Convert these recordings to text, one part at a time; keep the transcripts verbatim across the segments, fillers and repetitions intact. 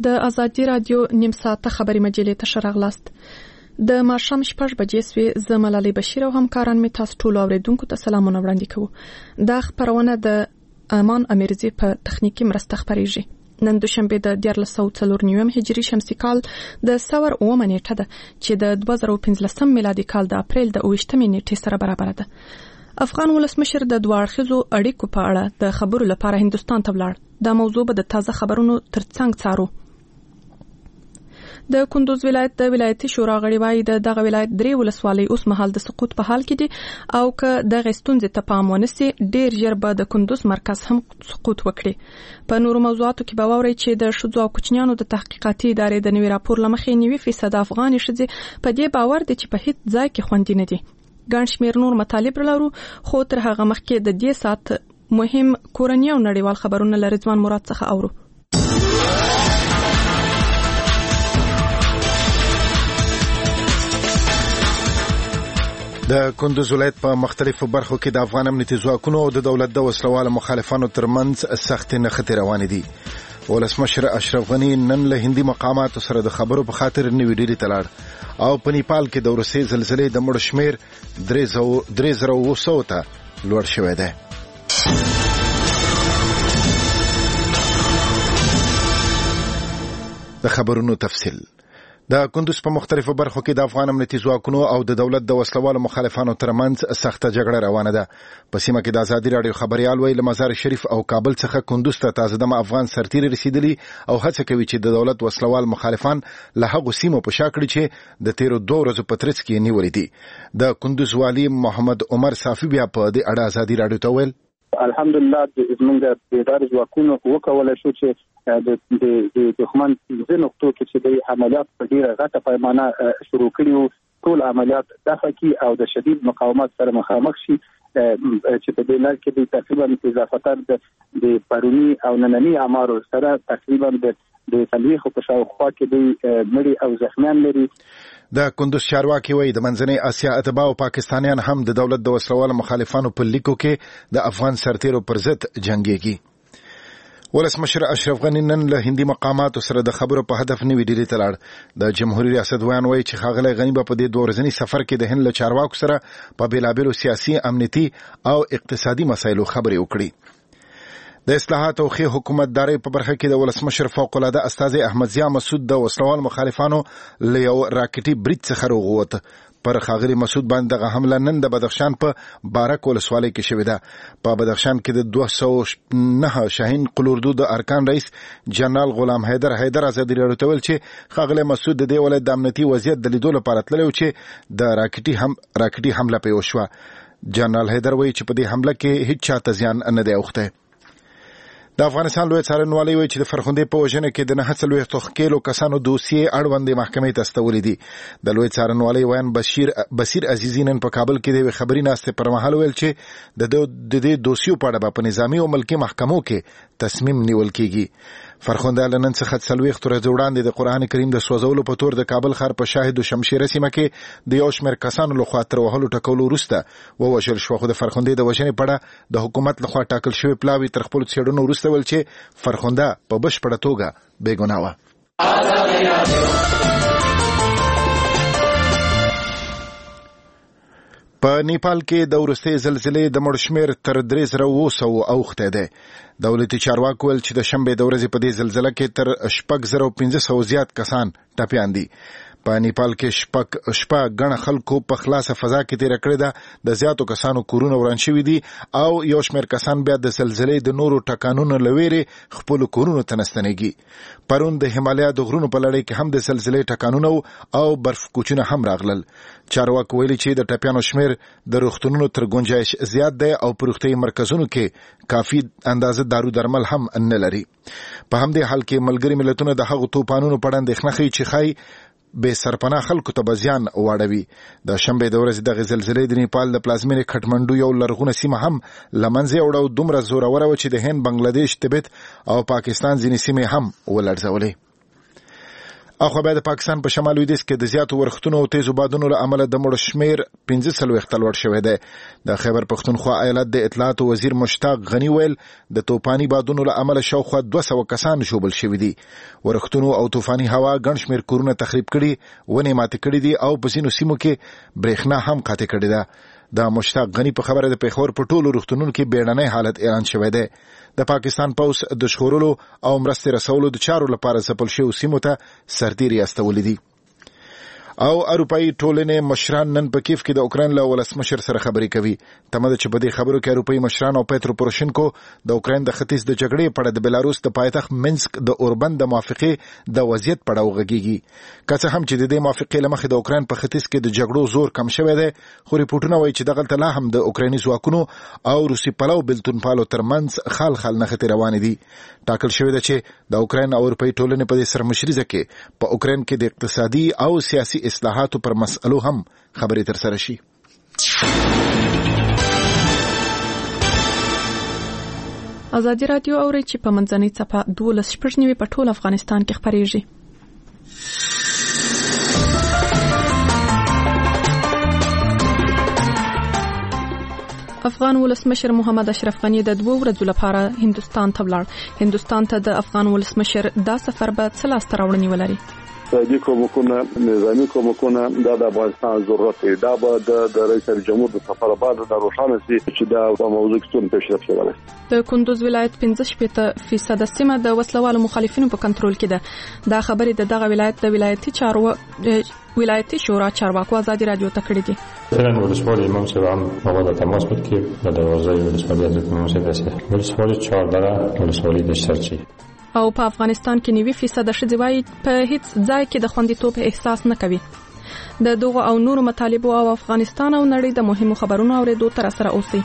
د ازادي رادیو نیم ساعته خبري مجلې ته شراغلاست. د ماښام شپږ بجې سوې. زه ملالۍ بشیر او همکاران می تاسو ټول اوریدونکو ته سلامونه وړاندې کوو. دا خبرونه د امان امیرزي په تخنیکی مرسته خبريږي. نن دوشنبه د دیارلس سوه څلور نویم هجري شمسي کال د سور اومه نیټه ده چې د دوه زره پنځلسم میلادي کال د اپریل د اوویشتمې نیټې سره برابر ده. افغان ولسمشر د دوه اړخیزو اړیکو په اړه د خبرو لپاره هندستان ته ولاړ. دا موضوع به د تازه خبرونو ترڅنګ څارو. د کندوز ولایت د ولایتي شورا غړي وايي د دغه ولایت درې ولسوالۍ اوس مهال د سقوط په حال کې دي او که دغه ستونزې ته پام ونشي ډیر ژر به د کندوز مرکز هم سقوط وکړي. په نورو موضوعاتو کې به واورئ چې د ښځو او کوچنیانو د تحقیقاتي ادارې د نوي راپور له مخې نوي فیصد افغاني ښځې په دې باور دي چې په هیڅ ځای کې خوندي نه دي. ګڼ شمېر نور مطالب لرو خو تر هغه مخکې د دې ساعت مهم کورني او نړیوال خبرونه له رضوان مراد څخه اورو. د کندوز ولایت په مختلفو برخو کې د افغان امنیتي ځواکونو او د دولت د وسلوالو مخالفانو ترمنځ سختې نښتې روانې دي. ولسمشر اشرف غني نن له هندي مقاماتو سره د خبرو په خاطر نوې ډیلي ته لاړ او په نیپال کې د وروستۍ زلزلې د مړو شمېر درې زره اوه سوه ته لوړ شوی دی. د خبرونو تفصیل. د کندوز په مختلفو برخو کې د افغان امنیتي ځواکونو او د دولت د وسلوالو مخالفانو ترمنځ سخته جګړه روانه ده. په سیمه کې د ازادي راډیو خبريال ویل مزار شریف او کابل څخه کندوز ته تازه دم افغان سرتیري رسیدلی او هڅه کوي چې د دولت وسلوال مخالفان له هغو سیمو په شا کړي چې د تیرو دوه ورځو په ترڅ کې نیولې دي. د کندوز والی محمد عمر صافي بیا په دې اړه ازادي راډیو ته ویل الحمدلله زمونږ د ادارې ځواکونو وکولای شو چې د د دښمن د نقطو کې چې د عملیات په ډیره غټه پیمانه شروع کړي ټول عملیات دفع کی او د شدید مقاومت سره مخامخ شي چې په دې لړ کې د تقریبا اضافتر د پرونی او نننی امارو سره تقریبا د د تاریخ په شاوخوا کې د مړي او زخمیان لري. د کندوز چارواکي وایي د منځنۍ اسیا اتباع او پاکستانیان هم د دولت د وسلوالو مخالفانو په لیکو کې د افغان سرتیرو پر ضد جنگيږي. ولسمشر اشرف غني نن له هندي مقاماتو سره د خبرو په هدف نوې ډیلي ته لاړ. د جمهوریت ریاست ویان وایي چې ښاغلی غني به په دې دوه ورځني سفر کې د هند له چارواکو سره په بېلابېلو سیاسي امنیتي او اقتصادي مسایلو خبرې وکړي. د اصلاحات او ښې حکومتدارۍ په برخه کې د ولسمشر فوق العاده استازی احمد ضیا مسعود د وسلوال مخالفانو له یو راکټي برید څخه روغوت. پر ښاغلي مسعود باندې دغه حمله نن د بدخشان په بارک ولسوالۍ کې شوې ده. په بدخشان کې د دوه سوه نهه شاهین قلوردو د ارکان رئیس جنرال غلام حیدر حیدر ازادي راډیو ته ویل چې ښاغلی مسعود د دې ولایت د امنیتي وضعیت د لیدو لپاره تللی و چې د راکټي هم راکټي حمله پرې وشوه. جنرال حیدر وایي چې په دې حمله کې هیڅ چاته زیان نه دی اوښتی. د افغانستان لوی څارنوالۍ وایي چې د فرخندې په وژنه کې د نهه څلوېښتو ښکېلو کسانو دوسیې اړوندې محکمې ته استولې دي. د لوی څارنوالۍ ویان بشیر بصیر عزیزي نن په کابل کې د یوې خبري ناستې پر مهال ویل چې د دې دوسیو په اړه به په نظامي او ملکي محکمو کې تصمیم نیول کېږي. فرخنده له نن څخه څلوېښت ورځې وړاندې د قرآن کریم د سوځولو په تور د کابل ښار په شاهد و شمشیره سیمه کې د یو شمېر کسانو لخوا تر وهلو ټکولو وروسته ووژل شوه. خو د فرخندې د وژنې په اړه د حکومت لخوا ټاکل شوي پلاوي تر خپلو څېړنو وروسته ویل چې فرخنده په بشپړه توګه بېګناه وه. په نیپال کې د وروستۍ زلزلې د مړو شمېر تر درې زره اوه سوه اوښتی دی. دولتي چارواکو ویل چې د شنبې د ورځې په دې زلزله کې تر شپږ زره پنځه سوه زیات کسان ټپیان دي. په نیپال کې شپږ شپه ګڼه خلکو په خلاصه فضا کې تېره کړې ده. د زیاتو کسانو کورونه وران شوي دي او یو شمېر کسان بیا د زلزلې د نورو ټکانونو له ویرې خپلو کورونو ته نستنېږي. پرون د همالیا د غرونو په لړۍ کې هم د زلزلې ټکانونه او برف کوچونه هم راغلل. چارواکو ویلي چې د ټپیانو شمېر د روغتونونو تر ګنجایش زیات دی او په روغتیايي مرکزونو کې کافي اندازه دارو درمل هم نه لري. په همدې حال کې ملګري ملتونه د هغو توپانونو په اړه اندېښنه ښیي چې ښایي بې سرپناه خلکو ته به زیان واړوي. د شنبې د ورځې دغې زلزلې د نیپال د پلازمېنې کټمنډو یو لرغونه سیمه هم له منځه یوړه او دومره زوروره وه چې د هند، بنګلادیش، تبت او پاکستان ځینې سیمې هم ولړزولې. اخو به د پاکستان په شمال لویدیځ کې د زیاتو ورښتونو او تیزو بادونو له امله د مړو شمیر پنځه څلوېښت ته لوړ شوی دی. د خیبر پښتونخوا ایالت د اطلاعات وزیر مشتاق غنی ویل د توپاني بادونو له امله شاوخوا دوه سوه کسان ژوبل شوي دي. ورښتونو او طوفاني هوا ګڼ شمیر کورونه تخریب کړي، ونې ماتې کړي دي او په ځینو سیمو کې برېښنا هم قطع کړې ده. د مشتاق غنی په خبره د پیښور په ټولو روغتونونو کې بیړنی حالت اعلان شوی دی. د پاکستان پوځ د ژغورلو او مرستې رسولو د چارو لپاره ځپل شویو سیمو ته سرتیري استولي دي. او اروپایي ټولنې مشران نن په کیف کې د اوکراین له ولسمشر سره خبرې کوي. تمه ده چې په دې خبرو کې اروپایي مشران او پیترو پوروشینکو د اوکراین د ختیځ د جګړې په اړه د بیلاروس د پایتخت منسک د اوربند د موافقې د وضعیت په اړه وغږیږي. که څه هم چې د دې موافقې له مخې د اوکراین په ختیځ کې د جګړو زور کم شوی دی، خو ریپورټونه وایي چې دغلته لا هم د اوکرایني ځواکونو او روسي پلو بېلتونپالو ترمنځ خال خال نښتې روانې دي. ټاکل شوی ده چې د اوکراین او اروپایي ټولنې په دې سرمشریزه کې په اوکراین کې د اقتصادي او سیاسي اصلاحاتو پر مسئلو هم خبرې تر سره شي. ازادي رادیو اوري چې په منځنۍ څپه دولس شپږ نیوي په ټول افغانستان کې خبرېږي. افغان ولسمشر محمد اشرف غنی د دوه ورځو لپاره هندستان ته ولاړ. هندستان ته د افغان ولسمشر دا سفر به څه لاسته راوړنې ولري؟ دې کومکونه نظامی کومکونه د افغانستان ضرورت دی. دا به د رئیس جمهور د سفر بعد د روښانه سي چې دا په موضوع کې څون پیشرفت شوی. د کندوز ولایت پنځه شپېته فیصد سیمه د وسلوالو مخالفینو په کنټرول کې ده. دا خبرې د دغه ولایت د ولایتي چارو ولایتي شورا چارواکو ازادي رادیو ته کړې دي. فعلا ولسوالی امام صاحب هم مواد تماس بود که به دروازه ولسوالی حضرت امام صاحب رسید. ولسوالی چهارده ولسوالی دشترچی. او په افغانستان کې نوي فیصد ښځې وایي په هیڅ ځای کې د خوندیتوب احساس نه کوي. د دغو او نورو مطالبو او افغانستان او نړۍ د مهمو خبرونو اورېدو تر سره اوسئ.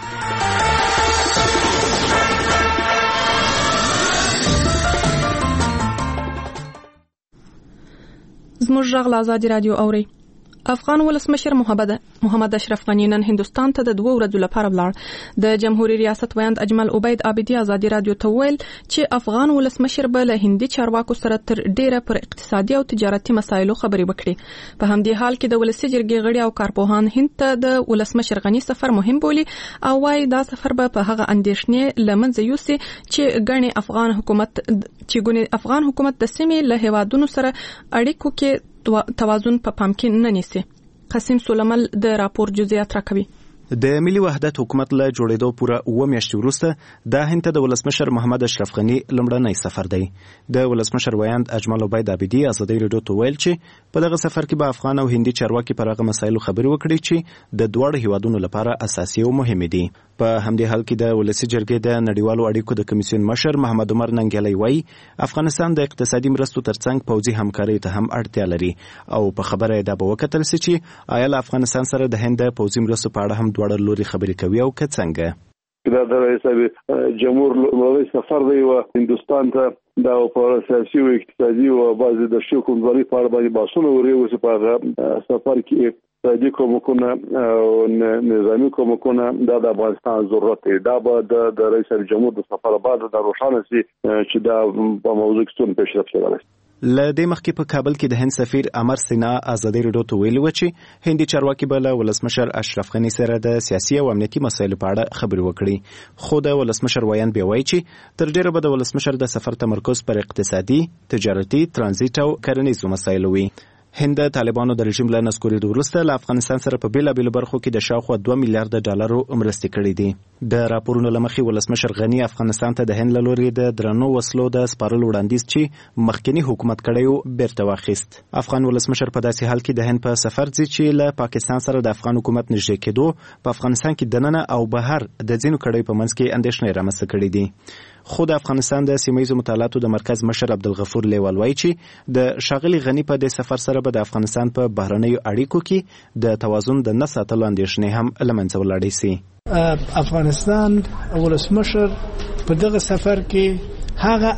زموږ غږ له ازادي رادیو اورئ. افغان ولسمشر محمد محمد اشرف غنی نن هندستان ته د دوه ورځو لپاره ولاړ. د جمهوریت ریاست ویاند اجمل عبید عابدی ازادي رادیو ته ویل چې افغان ولسمشر به له هندي چارواکو سره تر ډیره پر اقتصادي او تجارتي مسایلو خبرې وکړي. په همدې حال کې د ولسي جرګې غړي او کارپوهان هند ته د ولسمشر غنی سفر مهم بولي او وايي دا سفر به په هغه اندېښنې لمنځه یوسي چې ګڼې افغان حکومت چې ګڼې افغان حکومت د سیمې له هیوادونو سره اړیکو کې توازن په پام کې نه نیسي. قاسم سولمل د راپور جزئیات راکوي. د ملي وحدت حکومت له جوړېدو پوره اوه میاشتې وروسته د هند ته د ولسمشر محمد اشرف غنی لومړنی سفر دی. د ولسمشر ویاند اجمل عبید عابدی ازادي رادیو ته ویل چې په دغه سفر کې به افغان او هندي چارواکي پر هغه مسایلو خبرې وکړي چې د دواړو هیوادونو لپاره اساسي او مهمه دي. په همدې حال کې د ولسي جرګې د نړیوالو اړیکو د کمیسیون مشر محمد عمر ننګیالی وایي افغانستان د اقتصادي مرستو ترڅنګ پوځي همکارۍ ته هم اړتیا لري او په خبره دا به وکتل سي چې آیا له افغانستان سره د هند پوځي مرستو په اړه هم دواړه لوري خبرې کوي او که څنګه؟ دا د رئیس جمهور لوی سفر دی و هندستان ته دا په سیاسي او اقتصادي او بعض د شکوم ځای په اړه باندې بحثونه وریو چې په سفر کې د کومکونه او نظامی کومکونه د افغانستان ضرورت دی. دا به د رئیس جمهور د سفر بعد د روښانه سي چې دا په موضوع کې څون پیشرفت شوی. له دې مخکې په کابل کې د هند سفیر امر سینا ازادي رادیو ته ویلي و چې هندي چارواکي به له ولسمشر اشرف غنی سره د سیاسي او امنیتي مسایلو په اړه خبرې وکړي. خو د ولسمشر ویاند بیا وایي چې تر ډیره به د ولسمشر د سفر تمرکز پر اقتصادي، تجارتي، ترانزیت او کرنیزو مسایلو وي. هند طالبانو د رژیم له نسکورېدو وروسته له افغانستان سره په بیلابېلو برخو کې د شاوخوا دوه میلیارډ ډالرو مرستې کړې دي. د راپورونو له مخې ولسمشر غنی افغانستان ته د هند له لوري د درنو وسلو د سپارلو وړاندیز چې مخکنی حکومت کړی و بیرته واخیست. افغان ولسمشر په داسې حال کې د هند په سفر ځي چې له پاکستان سره د افغان حکومت نږدې کېدو په افغانستان کې دننه او بهر د ځینو کړیو په منځ کې اندېښنې رامنځته کړې دي. خو د افغانستان د سیمه‌ییزو مطالعاتو د مرکز مشر عبدالغفور لیوال وایي چې د ښاغلي غني په دې سفر سره به د افغانستان په بهرنیو اړیکو کې د توازن د نه ساتلو اندېښنې هم له منځه ولاړې سي. افغانستان ولسمشر په دغه سفر کې هغه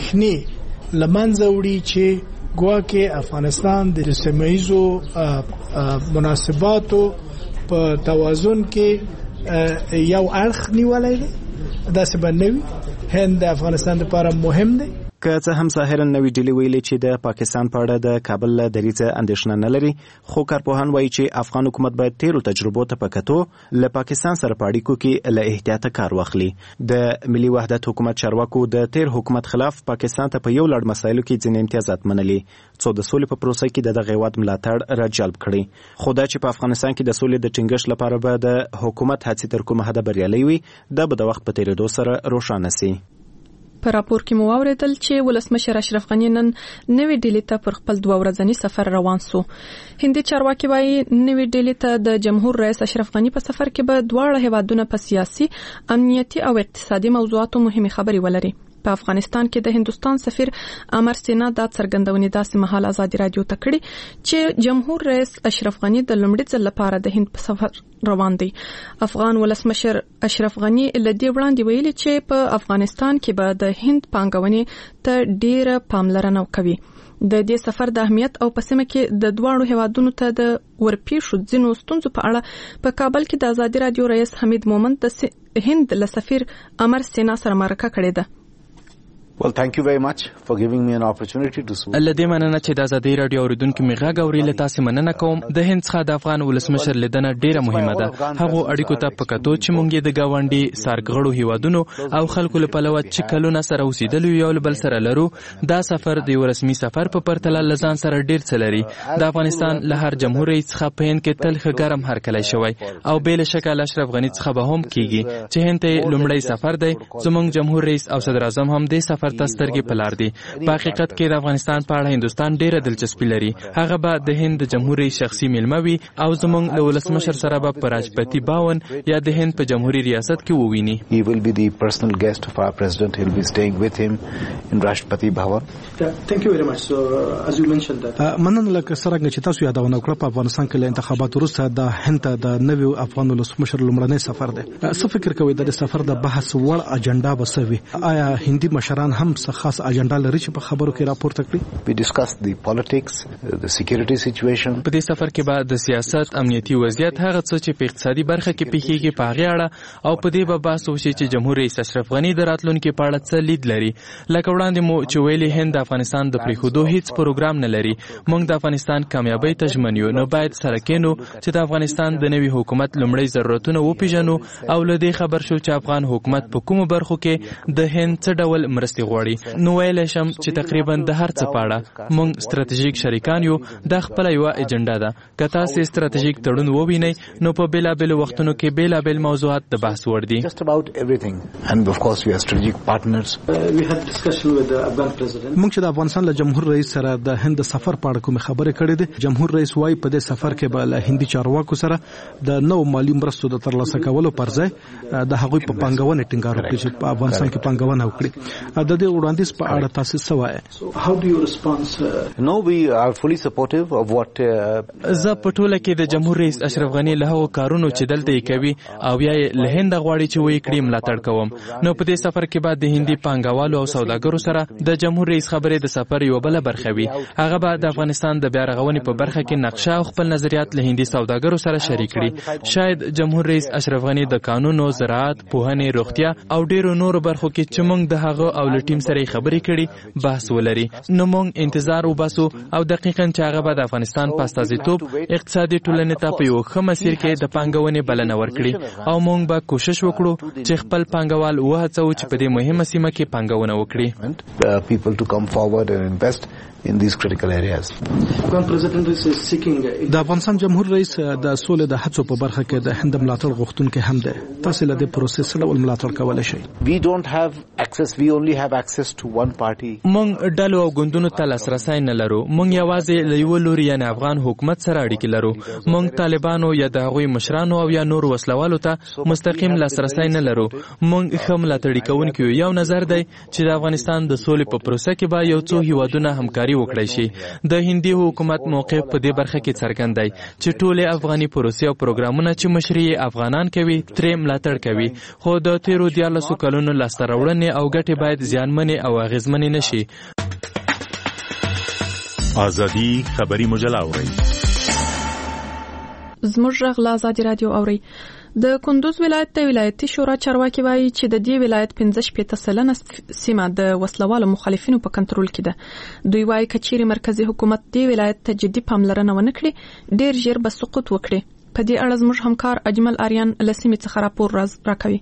اندېښنې له منځه وړي چې ګواکې افغانستان د سیمه‌ییزو مناسباتو په توازن کې یو اړخ نیولی دی. دا څه به نه وي. هند د افغانستان لپاره مهم دی. که څه هم ظاهرا نوې ډیلي ویلي چې د پاکستان په اړه د کابل له دریځه اندېښنه نه لري، خو کارپوهان وایي چې افغان حکومت باید تیرو تجربو ته په کتو له پاکستان سره په اړیکو کې له احتیاطه کار واخلي. د ملي وحدت حکومت چارواکو د تیر حکومت خلاف پاکستان ته په یو لړ مسایلو کې ځینې امتیازات منلي، څو د سولې په پروسه کې د دغه هیواد ملاتړ راجلب کړي. خو دا چې په افغانستان کې د سولې د ټینګښت لپاره به د حکومت هڅې تر کومه حده بریالۍ وي، دا به د وخت په تیریدو سره روښانه سي. په راپور کې مو واوریدل چې ولسمشر اشرف غنی نن نوې ډیلي ته پر خپل دوه ورځنی سفر روان سو. هندي چارواکي وايي نوې ډیلي ته د جمهور رئیس اشرف غنی په سفر کې به دواړه هیوادونه په سیاسي، امنیتي او اقتصادي موضوعاتو مهمه خبري ولري. په افغانستان کې د هندوستان سفیر امر سینا دا څرګندونې داسې مهال آزادي رادیو ته کړې چې جمهور رئیس اشرف غنی د لومړي ځل لپاره د هند په سفر روان دی. افغان ولسمشر اشرف غنی لدی وړاندې ویلي چې په افغانستان کې به د هند پانګونې ته ډیره پاملرنه کوي. د دې سفر د اهمیت او په سیمه کې د دواړو هیوادونو ته د ورپېښو ځینو ستونزو په اړه په کابل کې د آزادي رادیو رئیس حمید مومند د هند له سفیر امر سینا سره مرکه کړې ده. Well, thank you very much for giving me an opportunity to speak. لدې مننه چې د آزادۍ رادیو اوریدونکو می غږ اوري، له تاسو مننه کوم. د هند څخه د افغان ولسمشر لیدنه ډیره مهمه ده. هغه اړیکو ته په کتو چې مونږ د گاونډي سارګړو هیوادونو او خلکو له پلوه چې کلونه سره اوسېدل یو بل سره لرو، دا سفر د یو رسمي سفر په پرتله لزان سره ډیر څه لري. د افغانستان له هر جمهور رئیس څخه په هند کې تل ښه ګرم هرکلی شوی او بل شکل اشرف غنی څخه به هم کیږي چې هند ته لومړی سفر دی. زموږ جمهور رئیس او صدر اعظم هم د سفر ته سترګې په دی. په حقیقت کې د افغانستان په اړه هندوستان ډیره دلچسپي لري. هغه به د هند جمهور رئیس شخصي میلمه وي او زموږ له ولسمشر سره به په راجپتی باون یا د هند په جمهوریت ریاست کې وویني. He will be the personal guest of our president. He will be staying with him in Rashtrapati Bhavan. Yeah, thank you very much. So uh, as you mentioned that مننه لکه څنګه چې تاسو یادونه وکړه، په افغانستان کې له انتخاباتو وروسته د هند ته د نوي افغان ولسمشر لومړنی سفر دی. څه فکر کوئ د سفر د بحث وړ اجنډا به څه وي؟ آیا هندي مشران هم څه خاص اجنډا لري چې په خبرو کې راپورته کړي؟ We discussed the politics, the security situation. په دې سفر کې به د سیاست، امنیتي وضعیت، هغه څه چې په اقتصادي برخه کې پیښیږي په هغه اړه او په دې به بحث وشي چې جمهور رئیس اشرف غنی د راتلونکي په اړه څه لید لري. لکه وړاندې مو چې ویلي، هند د افغانستان د پریښودو هیڅ پروګرام نه لري. موږ د افغانستان کامیابی ته ژمن یو، نو باید سره کېنو چې د افغانستان د نوي حکومت لومړی ضرورتونه وپیژنو او له دې خبر شو چې افغان حکومت په کومو برخو کې د هند څه ډول مرستې غواړي. نو ویل شم چې تقریبا د هر څه په اړه موږ ستراتیژیک شریکان یو. د خپل یو اجنډا ده. که تاسو ستراتیژیک تړون ووینئ نو په بیلابل وختونو کې بیلابل موضوعات د بحث وړ دي. Just about everything. And of course we are strategic partners. Uh, we had discussion with the Afghan president. موږ چې د افغانستان له جمهور رئیس سره د هند سفر په اړه کوم خبرې کړې دي. جمهور رئیس وايي په دې سفر کې به له هندي چارواکو سره د نو مالی مرستو د ترلاسه کولو پر ځای د هغوی په پانګونې ټینګار وکړي چې په افغانستان کې پانګونه وکړي. د دې وړاندیز په اړه تاسو څه وایي؟ How do you respond? Uh, no, we are fully supportive of what uh, زه په ټوله کې د جمهور رئیس اشرف غنی له هغو کارونو چې دلته یې کوي او یا یې له هند غواړي چې وایي کړي ملاتړ کوم. نو په دې سفر کې بعد د هندي پانګوالو او سوداګرو سره د جمهور رئیس خبرې د سفر یو بل برخه وي. هغه به د افغانستان د بیا رغونې په برخه کې نقشه او خپل نظریات له هندي سوداګرو سره شریک کړي. شاید جمهور رئیس اشرف غنی د قانونو، زراعت، پوهنې، روغتیا او ډیرو نورو برخو کې چې موږ د هغه او له ټیم سره خبرې کړي بحث ولري. نو موږ انتظار وباسو او دقیقاً چې هغه به د افغانستان په استازیتوب اقتصادي ټولنې ته په یو ښه مسیر کې د پانګونې بلنه ورکړي او موږ به کوشش وکړو چې خپل پانګوال وهڅوو چې په دې مهمه سیمه کې پانګونه وکړي. people to come forward and invest in these critical areas. د افغانستان جمهور رئیس د سولې د هڅو په برخه کې د هند ملاتړ غوښتونکي هم دی. تاسو له دې پروسې سره ول ملاتړ کولای شئ؟ We don't have access. We only have access to one party. موږ ډلو او ګوندونو ته لاسرسی نه لرو. موږ یوازې له یو لوري یعنې افغان حکومت سره اړیکې لرو. موږ طالبانو یا د هغوی مشرانو او یا نور وسلوالو ته مستقیم لاسرسی نه لرو. موږ ښه ملاتړي کوونکي یو نظر دی چې د افغانستان د سولې په پروسه کې به یو څو هیوادونه همکاري وکړي شي. د هندي حکومت موقف په دې برخه کې څرګند دی چې ټول افغاني پروسې او پروګرامونه چې مشري افغانان کوي ترې ملاتړ کوي. خو د تیرو دیارلسو کلونو لاسته راوړنې او ګټې باید زیانمنې او اغیزمنې نشي. ازادي خبري مجله اوري. زموږ غږ له ازادي رادیو اوري. د کندوز ولایت د ولایتي شورا چارواکي وایي چې د دې ولایت پنځه شپېته سلنه سیمه د وسلوالو مخالفینو په کنټرول کې ده. دوی وایي کچېرې مرکزی حکومت دې ولایت ته جدي پاملرنه ونه کړي ډېر ژر به سقوط وکړي. په دې اړه زموږ همکار اجمل آریان له سیمې څخه راپور راکوي.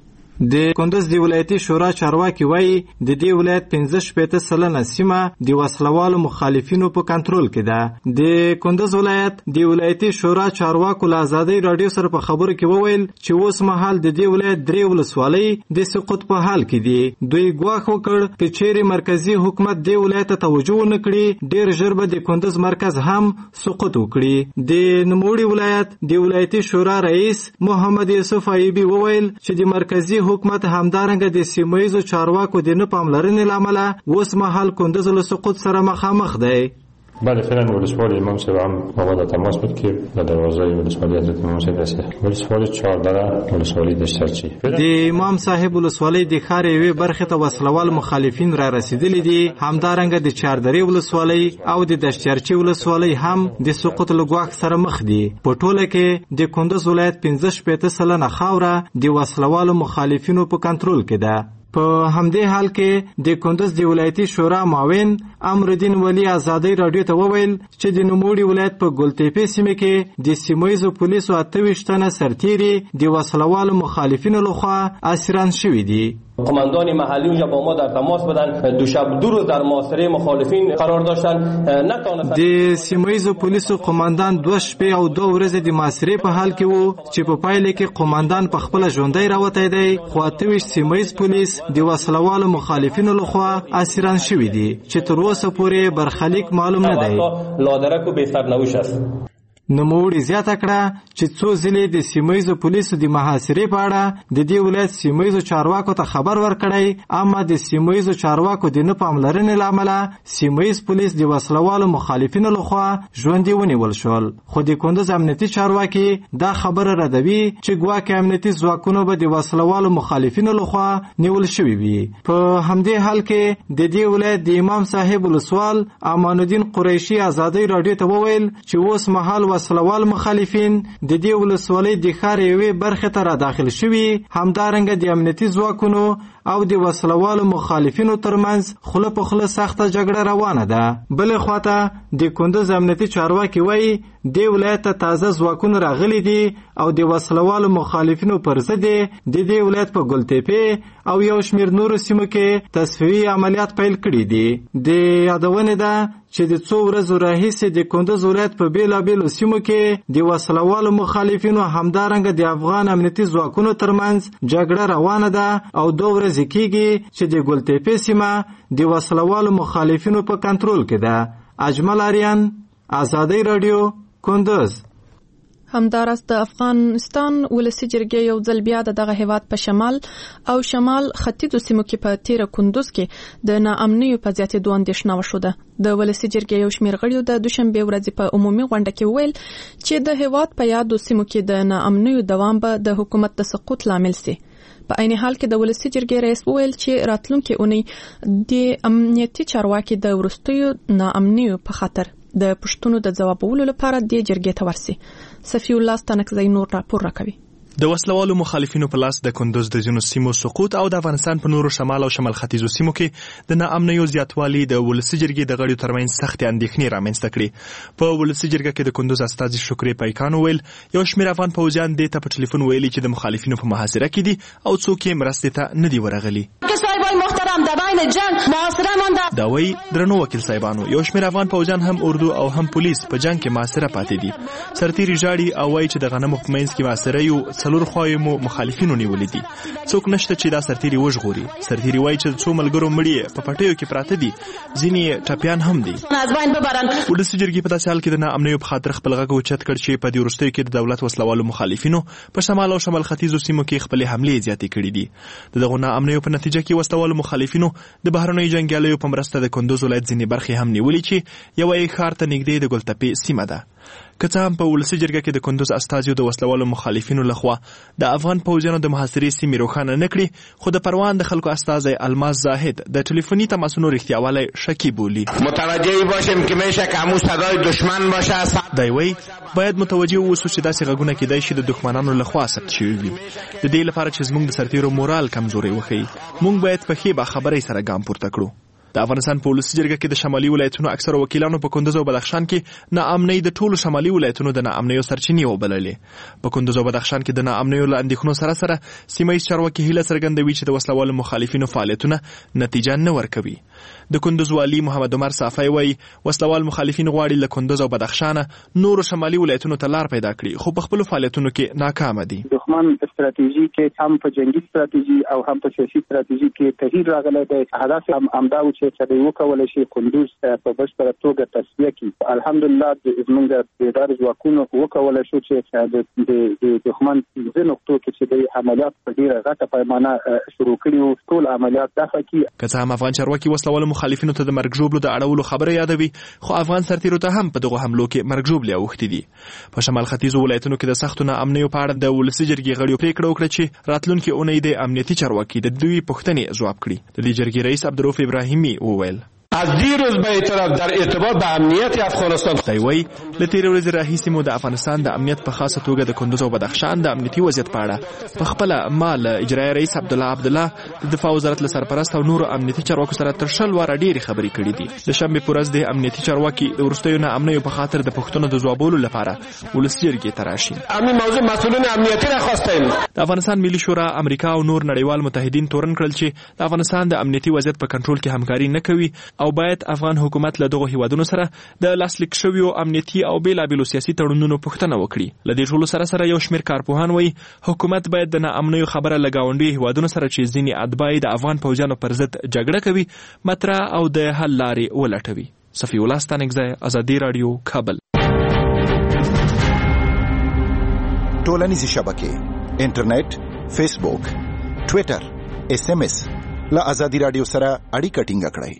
د کندوز د ولایتي شورا چارواکي وایي د دې ولایت پنځه شپېته سلنه سیمه د وسلوالو مخالفینو په کنټرول کې ده. د کندوز ولایت د ولایتي شورا چارواکو له ازادۍ راډیو سره په خبرو کې وویل چې اوس مهال د دې ولایت درې ولسوالۍ د سقوط په حال کې دي. دوی ګواښ وکړ که چیرې مرکزی حکومت دې ولایت ته توجه ونه کړي ډېر ژر به د کندوز مرکز هم سقوط وکړي. د نوموړي ولایت د ولایتي شورا رئیس محمد یوسف ایوبي وویل چې د مرکزی حکومت همدارنګه د سیمه‌ییزو چارواکو د نه پاملرنې له امله اوس مهال کندوز له سقوط سره مخامخ دی. بله فعلا ولسوالی امام صاحب هم با ما در تماس بود که در دروازه ولسوالی حضرت امام صاحب رسید. ولسوالی چهارده ولسوالی دشترچی د امام صاحب ولسوالی د ښار یوې برخې ته وسلوال مخالفین را رسیدلي دي. همدارنګه د چهاردرې ولسوالۍ او د دشترچی ولسوالۍ هم د سقوط له ګواښ سره مخ دي. په ټوله کې د کندوز ولایت پنځه شپېته سلنه خاوره د وسلوالو مخالفینو په کنټرول کې ده. په همدې حال کې د کندوز د ولایتي شورا معاون امرالدین ولی ازادۍ راډیو ته وویل چې د نوموړي ولایت په ګلتېپې سیمه کې د سیمه‌ییزو پولیسو اته ویشت تنه سرتیري د وسلوالو مخالفینو لخوا اسیران شوي دي. قماندان محلی اونجا با ما در تماس بودن. دو شب دو روز در محاصره مخالفین قرار داشتن نتونستن. د سیمه‌ییزو پولیسو قماندان دوه شپې او دوه ورځې د محاصرې په حال کې وو چې په پایله کې قماندان په خپل ژوندۍ راوتی دی. خو اته ویشت سیمه‌ییز پولیس د وسلوالو مخالفینو لخوا اسیران شوي دي چې تر اوسه پورې برخلیک معلوم نه دی. لادرک و بے سرنوشت است. نوموړي زیاته کړه چې څو ځلې د سیمه‌ییزو پولیسو د محاصرې په اړه د دې ولایت سیمه‌ییزو چارواکو ته خبر ورکړی اما د سیمه‌ییزو چارواکو د نه پاملرنې له امله سیمه‌ییز پولیس د وسلوالو مخالفینو لخوا ژوندي ونیول شول. خو د کندوز امنیتي چارواکي دا خبره ردوي چې ګواکې امنیتي ځواکونو به د وسلوالو مخالفینو لخوا نیول شوي وي. په همدې حال کې د دې ولایت د امام صاحب ولسوال امان الدین قریشي ازادۍ راډیو ته وویل چې اوس مهال وسلوال مخالفین د دې ولسوالۍ د ښار یوې برخې ته را داخل شوي. همدارنګه د امنیتي ځواکونو او د وسلوالو مخالفینو ترمنځ خوله په خوله سخته جګړه روانه ده. بلې خواته د کندوز امنیتي چارواکي وایي دې ولایت ته تازه ځواکونه راغلي دي او د وسلوالو مخالفینو پر ضد د دې ولایت په ګلتېپې او یو شمېر نورو سیمو کې تصفیوي عملیات پیل کړي دي. د یادونې ده چې د څو ورځو راهیسې د کندوز ولایت په بېلابېلو سیمو کې د وسلوالو مخالفینو همدارنګه د افغان امنیتي ځواکونو ترمنځ جګړه روانه ده او دوه ورځې کېږي چې د ګلتېپې سیمه د وسلوالو مخالفینو په کنټرول کې ده. اجمل آریان، ازادۍ راډیو، کندوز. همداراز د افغانستان ولسی جرګې یو ځل بیا دغه هیواد په شمال او شمال ختیځو سیمو کې په تیر کندوز کې د ناامنیو په زیاتېدو اندېښنه وشوده. د ولسی جرګې یو شمېر غړیو د دوشنبې ورځې په عمومي غونډه کې وویل چې د هیواد په یادو سیمو کې د ناامنیو دوام به د حکومت د سقوط لامل سي. په عین حال کې د ولسی جرګې رئیس وویل چې راتلونکي اونۍ د امنیتي چارواکي د ورستیو ناامنیو په خاطر د پښتنو د ځوابولو لپاره د جرګې ته ورسي. صفی الله ستانکزی نور راپور راکوي. د وسلوالو مخالفینو په لاس د کندوز د ځینو سیمو سقوط او د افغانستان په نورو شمال او شمال ختیځو سیمو کې د ناامنیو زیاتوالي د ولسی جرګې د غړیو ترمنځ سختې اندېښنې رامنځته کړې. په ولسی جرګه کې د کندوز استازي شکري پیکان ویل یو شمېر افغان پوځیان دې ته په ټلیفون ویلي چې د مخالفینو په محاصره کې دي او څوک یې مرستې ته نه دي ورغلي. محترم در بین جنگ محاصره مانده. دا وایي درنو وکیل صاحبانو یو شمېر افغان پوځیان هم اردو او هم پولیس په جنگ کې محاصره پاتې دي. سرتیري ژاړي او وایي چې د غنمو په منځ کې محاصره یو څلور خواوې مو مخالفینو نیولې دي. څوک نشته چې دا سرتیري وژغوري. سرتیري وایي چې څو ملګرو مړي په پټیو کې پراته دي، ځینې ټپیان هم دي. از بین ببرن. ولسی جرګې په داسې حال کې د ناامنیو په خاطر خپل غږ اوچت کړ چې په دې وروستیو کې د دولت وسلوالو مخالفینو په شمال او شمال ختیځو سیمو کې خپلې حملې زیاتې کړې دي. دغه ناامنیو په نتیجه کې وسلوالو مخالفینو د بهرنیو جنګیالیو په مرسته وروسته د کندوز ولایت ځینې برخې هم نیولې چې یوه یې ښار ته نږدې د ګلتپې سیمه ده. که څه هم په ولسي جرګه کې د کندوز استازیو د وسلوالو مخالفینو لخوا د افغان پوځیانو د محاصرې سیمې روښانه نه کړي، خو د پروان د خلکو استازی الماس زاهد د ټلیفوني تماسونو رښتیاوالی شکی بولي. متوجه باشیم که میشه که همون صدای دشمن باشه. دی وایي باید متوجه اوسو چې داسې غږونه کیدای شي د دښمنانو لخوا ثبت شوي وي. د دې لپاره چې زموږ د سرتیرو مورال کمزوری وښیي، موږ باید په ښې باخبرۍ سره ګام پورته کړو. د افغانستان په ولسي جرګه کې د شمالي ولایتونو اکثره وکیلانو په کندوز او بدخشان کې ناامنۍ د ټولو شمالي ولایتونو د ناامنیو سرچینې وبللې. په کندوز او بدخشان کې د ناامنیو له اندېښنو سره سره سیمه ییز چارواکي هیله څرګندوي چې د وسلوالو مخالفینو فعالیتونه نتیجه نه ورکوي. د کندوز والي محمد عمر صافی وایي وسلوال مخالفین غواړي له کندوز او بدخشان نورو شمالي ولایتونو ته لار پیدا کړي، خو په خپلو فعالیتونو کې ناکام دي. دښمن ستراتیژي کې هم په جنگي ستراتیژي او هم په سیاسي ستراتیژي کې تغییر راغلی دی. هدف هم همدا و چې چې وکولای شي کندوز په بشپړه توګه تصفیه کړي. الحمدلله زموږ بیدار ځواکونو وکولای شو چې د دښمن ځینو نقطو کې چې د عملیات په ډیره غټه پیمانه شروع کړي، ټول عملیات دفع کړي. که څه هم افغان چارواکي وسلوالو مخالفینو ته د مرګ ژوبلو د اړولو خبره یادوي، خو افغان سرتیرو ته هم په دغه حملو کې مرګ ژوبلې اوښتې دي. په شمال ختیځو ولایتونو کې د سختو ناامنیو په اړه د ولسي جرګې غړیو پریکړه وکړه چې راتلونکي اونۍ د امنیتي چارواکي د دوی پوښتنې ځواب کړي. د دې جرګې رئیس عبدالرؤف ابراهیمي وویل از دیروز به اعتراف در ارتباط به امنیت افغانستان. دی وایي له تېرې ورځې راهیسې مو د افغانستان د امنیت په خاصه توګه د کندوز او بدخشان د امنیتي وضعیت په اړه په خپله ما له اجرایي رئیس عبدالله عبدالله د دفاع وزارت له سرپرست او نورو امنیتي چارواکو سره تر شل واره ډېرې خبرې کړي دي. د شنبې په ورځ د امنیتي چارواکي د وروستیو ناامنیو په خاطر د پوښتنو د ځوابولو لپاره ولسي جرګې ته راشي. همین موضوع مسئولین امنیتي را خواستیم. د افغانستان ملي شورا امریکا او نور نړیوال متحدین تورن کړل چې د افغانستان د امنیتي وضعیت په کنټرول کې همکاري نه کوي او باید افغان حکومت له دغو هیوادونو سره د لاسلیک شویو امنیتي او بیلابیلو سیاسي تړونونو پوښتنه وکړي. له دې ټولو سره سره یو شمېر کارپوهان وایي حکومت باید د ناامنیو خبره له ګاونډیو هیوادونو سره چې ځینې اتباع د افغان پوځیانو پر ضد جګړه کوي مطرح او د حل لارې ولټوي. صفي الله ستانکزی، ازادي راډیو، کابل. ټولنیزې شبکې انټرنیټ، فیسبوک، ټویټر، اس ام اس له ازادي راډیو سره اړیکه ټینګه کړئ.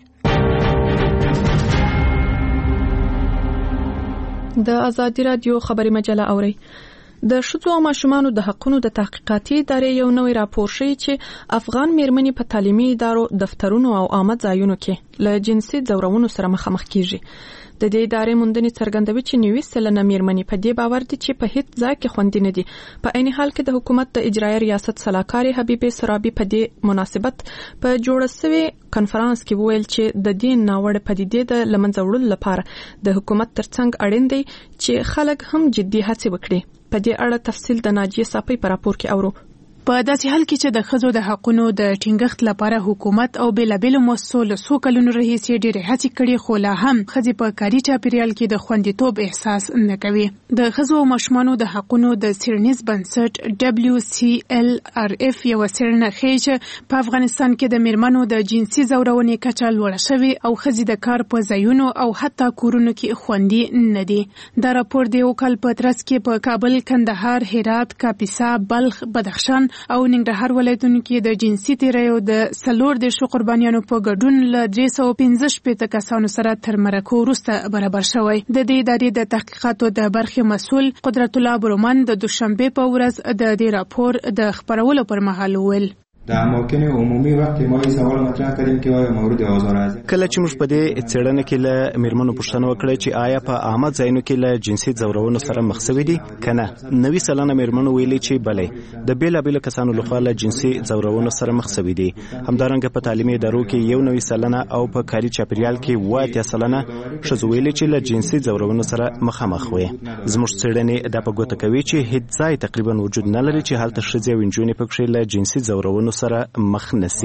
د ازادي راډیو خبري مجله اوري. د ښځو او ماشومانو د حقونو د تحقیقاتي ادارې یو نوی راپور ښیي چې افغان میرمنې په تعلیمي ادارو، دفترونو او عامه ځایونو کې له جنسي ځورونو سره مخامخ کیږي. د دې ادارې موندنې څرګندوي چې نوي سلنه میرمنې په دې باور دي چې په هیڅ ځای کې خوندي نه دي. په عین حال کې د حکومت د اجرایي ریاست سلاکارې حبیبې سرابي په دې مناسبت په جوړه شوی کنفرانس کې وویل چې د دې ناوړه پدیدې د لمنځه وړلو لپاره د حکومت ترڅنګ اړین دی چې خلک هم جدي هڅې وکړي. په دې اړه تفصیل د ناجیه صافی په راپور کې اورو. په داسې حال کې چې د ښځو د حقونو د ټینګښت لپاره حکومت او بیلابیلو مؤسسو له څو کلونو راهیسې ډېرې هڅې کړي، خو لا هم ښځې په کاري چاپیریال کې د خوندیتوب احساس نه کوي. د ښځو او ماشومانو د حقونو د څیړنیز بنسټ ډبلیو سی ایل آر اف یوه څیړنه ښیي چې په افغانستان کې د میرمنو د جنسي ځورونې کچه لوړه شوې او ښځې د کار په ځایونو او حتی کورونو کې خوندي نه دي. دا راپور د یو کال په ترڅ کې په کابل، کندهار، هرات، کاپیسا، بلخ، بدخشان او ننګرهار ولایتونو کې د جنسي تیریو د څلور دېرشو قربانیانو په ګډون له درې سوه پنځه شپېته کسانو سره تر مرکو وروسته برابر شوی. د دې ادارې د تحقیقاتو د برخې مسؤل قدرت الله برومن د دوشنبې په ورځ د دې راپور د خپرولو پر مهال وویل در اماکن عمومی وقتی ما این سوال مطرح کردیم که آیا مورد آزار است. کله چې موږ په دې څېړنه کې له میرمنو پوښتنه وکړه چې آیا په عامه ځایونو کې له جنسي ځورونو سره مخ شوي دي که نه، نوي سلنه میرمنو ویلي چې بلې د بېلابېلو کسانو لخوا له جنسي ځورونو سره مخ شوي دي. همدارنګه په تعلیمي ادارو کې یو نوي سلنه او په کاري چاپیریال کې اووه اتیا سلنه ښځو ویلي چې له جنسي ځورونو سره مخامخ وي. زموږ څېړنې دا په ګوته کوي چې هیڅ ځای تقریبا وجود نه لري چې هلته ښځې او نجونې پکښې له جنسي ځورونو سره مخ نسی.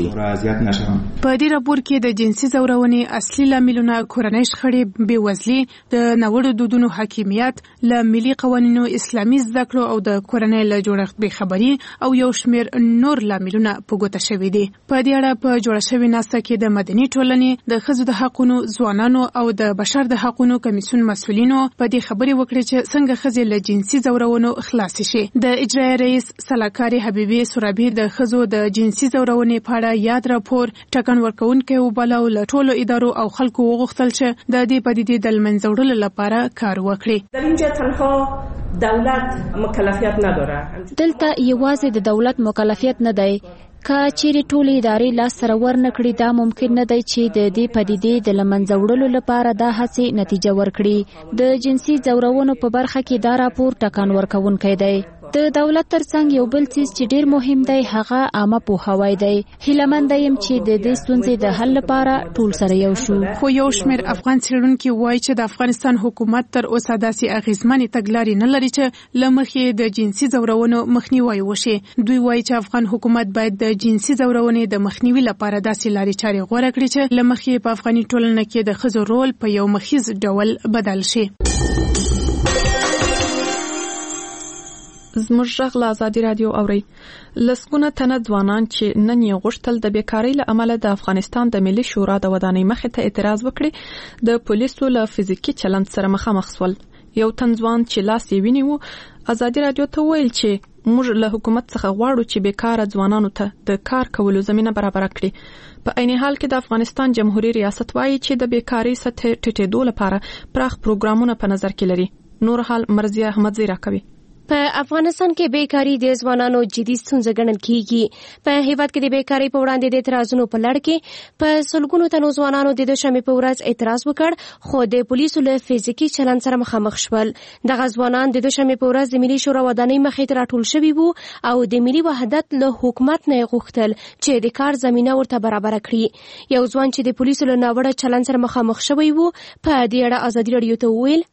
په دې راپور کې د جنسي ځورونې اصلي لاملونه کورنۍ شخړې، بېوزلي، د ناوړو دودونو حاکمیت، له ملي قوانینو، اسلامي زده کړو او د کورنۍ له جوړښت بېخبري او یو شمېر نور لاملونه په ګوته شوي دي. په دې اړه په جوړه شوې ناسته کې د مدني ټولنې، د ښځو د حقونو، ځوانانو او د بشر د حقونو کمیسیون مسؤلینو په دې خبرې وکړې چې څنګه ښځې له جنسي ځورونو خلاصې شي. د اجرایي رئیس سلاکارې حبیبې سرابي د ښځو د جنسي ځورونې په اړه یاد راپور ټاکن ورکوونکی وباله او له ټولو ادارو او خلکو وغوښتل چې د دې پدیدې د له منځه وړلو لپاره کار وکړي. در اینجا تنها دولت مکلفیت نداره. دلته یوازې د دولت مکلفیت نه دی. که چیرې ټولې ادارې لاس سره ورنکړي دا ممکن نه دی چې د دې پدیدې د له منځه وړلو لپاره دا هڅې نتیجه ورکړي. د جنسي ځورونو په برخه کې دا راپور ټاکن ورکوونکی دی. د دولت ترڅنګ یو بل څیز چې ډیر مهم دی هغه عامه پوهاوی دی. هیلهمند یم چې د دې ستونزې د حل لپاره ټول سره یو شو. خو یو شمېر افغان څېړونکي وایي چې د افغانستان حکومت تر اوسه داسې اغېزمنې تګلارې نه لري چې له مخې د جنسي ځورونو مخنیوی وشي. دوی وایي چې افغان حکومت باید د جنسي ځورونې د مخنیوي لپاره داسې لارې چارې غوره کړي چې له مخې په افغاني ټولنه کې د ښځو رول په یو مخیز ډول بدل شي. زموږ غږ له ازادي رادیو اوري. لسګونه تنه ځوانان چې نن یې غوښتل د بیکارۍ له امله د افغانستان د ملي شورا د ودانۍ مخې ته اعتراض وکړي د پولیسو له فزیکي چلند سره مخامخ شول. یو تن ځوان چې لاس یې ونیو ازادي رادیو ته ویل چې موږ له حکومت څخه غواړو چې بیکاره ځوانانو ته د کار کولو زمینه برابر کړي. په عین حال کې د افغانستان جمهوریت ریاست وایي چې د بیکارۍ سطح ټیټېدو لپاره پراخ پروګرامونه په نظر کې لري. نور حال مرزیه احمدزی راکوي. په افغانستان کې بیکاری د ځوانانو جدي ستونزه ګڼل کیږي. په هیواد کې د بیکاری په وړاندې د اعتراضونو په لړ کې په سلګونو تنو ځوانانو د دوشنبه په ورځ اعتراض وکړ خو د پولیسو له فزیکي چلند سره مخامخ شول. دغه ځوانان د دوشنبه په ورځ د ملي شورا ودانۍ مخې ته راټول شوي وو او د ملي وحدت له حکومت نه غوښتل چې د کار زمينه ورته برابر کړي. یو ځوان چې د پولیسو له ناوړه چلند سره مخامخ شوی وو په دې اړه ازادي رادیو ته وویل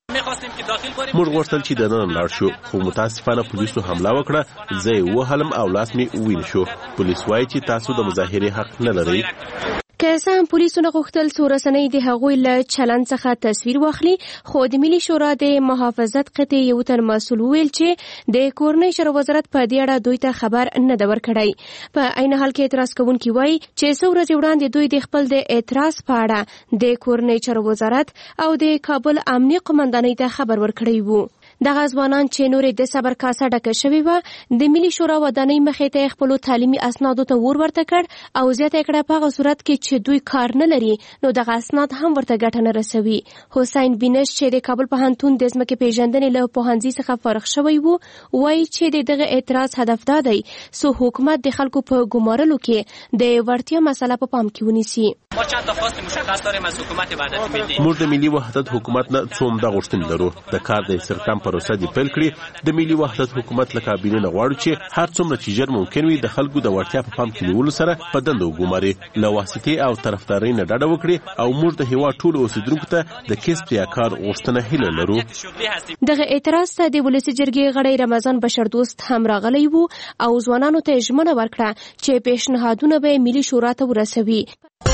موږ غوښتل چې د نن لاړ شو خو متاسفانه پولیسو حمله وکړه. زه یې وهلم او لاس مې وویل شو. پولیس وایي چې تاسو د مظاهرې حق نه لرئ. که څه هم پولیسو نه غوښتل څو رسنۍ د هغوی له چلند څخه تصویر واخلي خو د ملي شورا د محافظت قطعې یو تن مسؤل وویل چې د کورنۍ چارو وزارت په دې اړه دوی ته خبر نه دی ورکړی. په عین حال کې اعتراض کوونکي وایي چې څو ورځې وړاندې دوی د خپل د اعتراض په اړه د کورنۍ چارو وزارت او د کابل امنیه قومندانۍ ته خبر ورکړی وو. دغه ځوانان چې نورې د صبر کاسه ډکه شوې وه د ملي شورا ودانۍ مخې ته خپلو تعلیمي اسنادو ته ور ورته کړ او زیاته کړه په هغه صورت کې چې دوی کار نه لري نو دغه اسناد هم ورته ګټه نه رسوي. حسین بینش چې د کابل پوهنتون د ځمکې پیژندنې له پوهنځي څخه فارغ شوی وو وایي چې د دغه اعتراض هدف دا دی څو حکومت د خلکو په ګمارلو کې د وړتیا مسله په پام کې ونیسي. ما چند تا خواست مشخص داریم از حکومت وحدت ملی. موږ د ملي وحدت حکومت نه څو عمده غوښتنې لرو. د کار د استحکام پروسه دې پیل کړي. د ملي وحدت حکومت له کابینې نه غواړو چې هر څومره چې ژر ممکن وي د خلکو د وړتیا په پام کې نیولو سره په دنده وګماري. له واسطې او طرفدارۍ نه ډډه وکړي او موږ د هیواد ټولو اوسیدونکو ته د کسب یا کار غوښتنه هیله لرو. دغه اعتراض ته د ولسي جرګې غړی رمضان بشردوست هم راغلی وو او ځوانانو ته ژمنه ورکړه چې پیشنهادونه به ملي شورا ته ورسوي.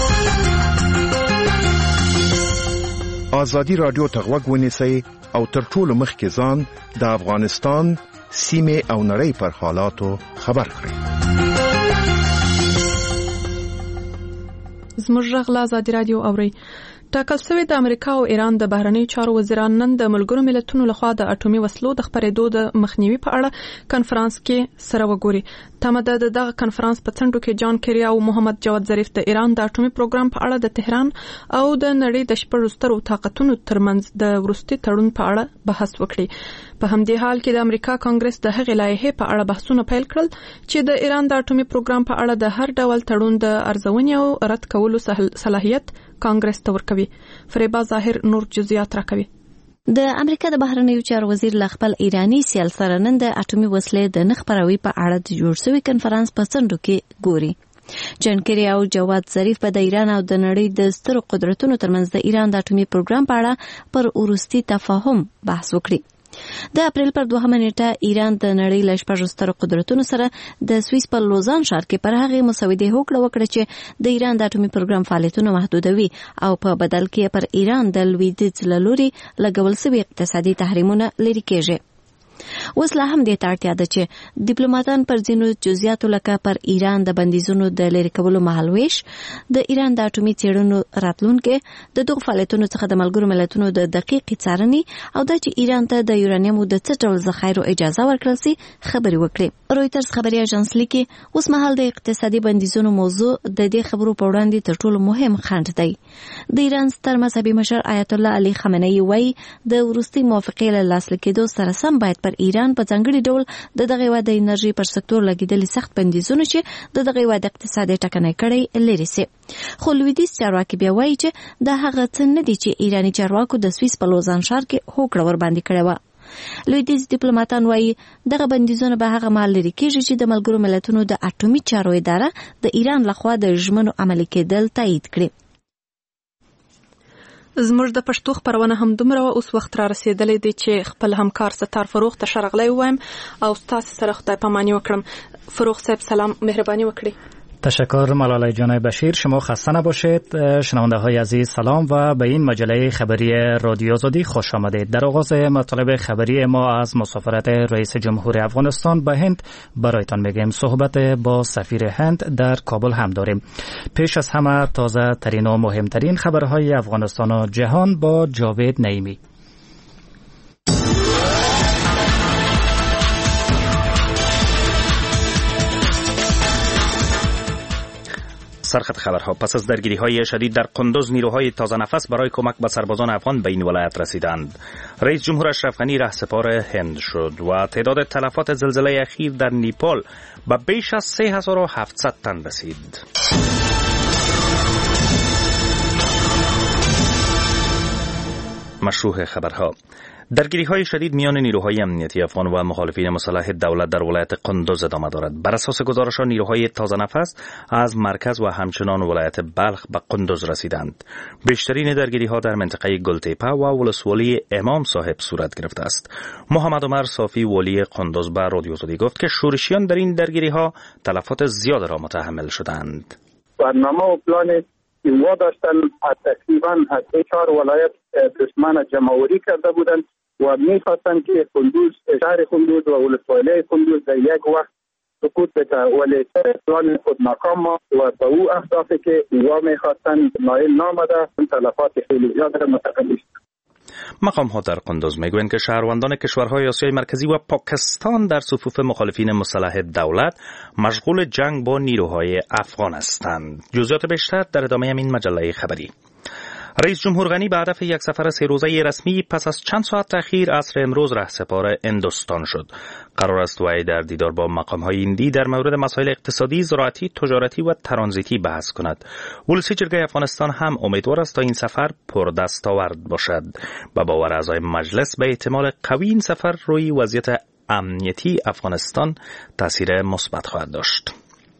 ازادي رادیو ته غوږ ونیسئ او تر ټولو مخکې ځان د افغانستان سیمې او نړۍ پر حالاتو خبر کړئ. زموږ غږ له ازادي رادیو اوري. ټاکل شوی د امریکا او ایران د بهرنیو چارو وزیران نن د ملګرو ملتونو لخوا د اټومي وسلو د خپرېدو د مخنیوي په اړه کنفرانس کې سره وګوري. تمه ده د دغه کنفرانس په څنډو کې جان کیری او محمد جواد ظریف د ایران د اټومي پروګرام په اړه د تهران او د نړۍ د شپږ سترو طاقتونو ترمنځ د وروستي تړون په اړه بحث وکړي. په همدې حال کې د امریکا کانګرس د هغې لایحې په اړه بحثونه پیل کړل چې د ایران د اټومي پروګرام په اړه د هر ډول تړون د ارزونې او رد کولو صلاحیت کانګرس ته ورکوي. فریبا ظاهر نور جزئیات راکوي. د امریکا د بهرنیو چارو وزیر ل خپل ایرانی سیال سره نن د اټومي وسلې د نه خپروي په اړه د جوړ شوی کنفرانس په څنډو کې ګوري. جان کیری او جواد ظریف په د ایران او د نړۍ د سترو قدرتونو ترمنځ د ایران د اټومي پروګرام په اړه پر وروستي تفاهم بحث وکړي. د اپریل پر دوهمه نیټه ایران د نړۍ له شپږو سترو قدرتونو سره د سویس په لوزان ښار کې پر هغې مسودې هوکړه وکړه چې د ایران د اټومي پروګرام فعالیتونه محدودوي او په بدل کې پر ایران د لویدیځ له لوري لګول شوي اقتصادي تحریمونه لرې کېږي. اوس لا هم د اړتیا ده چې ډیپلوماټان پر ځینو جزئیاتو لکه پر ایران د بندیزونو د لری کولو مهالويش د ایران د اټومي څېړنو راتلونکو د دغه فعالیتونو څخه د ملګرو ملتونو د دقیق څارنې او د چې ایران ته د یورانیم د څه ډول ذخایرو اجازه ورکړل سي خبري وکړي. رويټرز خبري اژانس لیکي اوس مهال د اقتصادي بندیزونو موضوع د دې خبرو په وړاندې تر ټولو مهم خنډ دی. د ایران ستر مذهبي مشر آیت الله علي خامنه‌ای وایي د وروستي موافقې له لاسلیک کېدو سره سم باید پر ایران په ځانګړي ډول د دغه هېواد د انرژي پر سکتور لګېدلي سخت بندیزونه چې د دغه هېواد اقتصادي ټکنۍ کړی لري سي. خو لویدیځ چارواکي بیا وایي چې دا هغه څه نه دي چې ایراني چارواکو د سویس په لوزان ښار کې هوکړه ورباندې کړې وه. لویدیځ ډیپلوماټان وایي دغه بندیزونه به هغه مهال لرې کېږي چې د ملګرو ملتونو د اټومي چارو اداره د ایران لخوا د ژمنو عملي کېدل تایید کړي. زموږ د پښتو خبرونه هم دومره اوس وخت را رسیدلې دی چې خپل همکار ستار فروغ ته شرغلی وایم او تاسو سره خدای پامانی وکړم. فروغ صاحب سلام، مهربانی وکړئ. تشکر ملالای جان بشیر، شما خسته نباشید. شنونده های عزیز سلام و به این مجله خبری رادیو آزادی خوش آمدید. در آغاز مطالب خبری ما از مسافرت رئیس جمهور افغانستان به هند برایتان میگیم. صحبت با سفیر هند در کابل هم داریم. پیش از همه تازه ترین و مهمترین خبرهای افغانستان و جهان با جاوید نعیمی. سرخط خبرها. پس از درگیری‌های شدید در قندوز نیروهای تازه نفس برای کمک به سربازان افغان به این ولایت رسیدند. رئیس جمهور اشرف غنی رهسپار هند شد و تعداد تلفات زلزله اخیر در نیپال به بیش از سه هزار و هفتصد تن رسید. مشروع خبرها. درگیری‌های شدید میان نیروهای امنیتی افغان و مخالفین مسلح دولت در ولایت قندوز ادامه دارد. بر اساس گزارش‌ها نیروهای تازه نفس از مرکز و همچنان ولایت بلخ به قندوز رسیدند. بیشترین درگیری‌ها در منطقه گلتیپه و ولسوالی امام صاحب صورت گرفته است. محمد عمر صافی والی قندوز به رادیو آزادی گفت که شورشیان در این درگیری‌ها تلفات زیاد را متحمل شدند. برنامه و پلان ایوا داشتن تقریبا از چهار ولایت دشمن جمعوری کرده بودند و می‌خواستند که قندوز شهر قندوز و ولسوالی قندوز در یک وقت سقوط بده، ولی پلان خود ناکام و به او اهدافی که ایوا می‌خواستند نائل نامده، تلفات خیلی زیاد را متحمل شدند. مقام ها در قندوز میگویند که شهروندان کشورهای آسیای مرکزی و پاکستان در صفوف مخالفین مسلح دولت مشغول جنگ با نیروهای افغان هستند. جزئیات بیشتر در ادامه این مجله خبری. رئیس جمهور غنی به هدف یک سفر سه روزه رسمی پس از چند ساعت تأخیر عصر امروز رهسپار هندوستان شد. قرار است وی در دیدار با مقام‌های هندی در مورد مسائل اقتصادی، زراعتی، تجارتی و ترانزیتی بحث کند. ولسی جرگه افغانستان هم امیدوار است تا این سفر پردستاورد باشد. با باور اعضای مجلس به احتمال قوی این سفر روی وضعیت امنیتی افغانستان تاثیر مثبت خواهد داشت.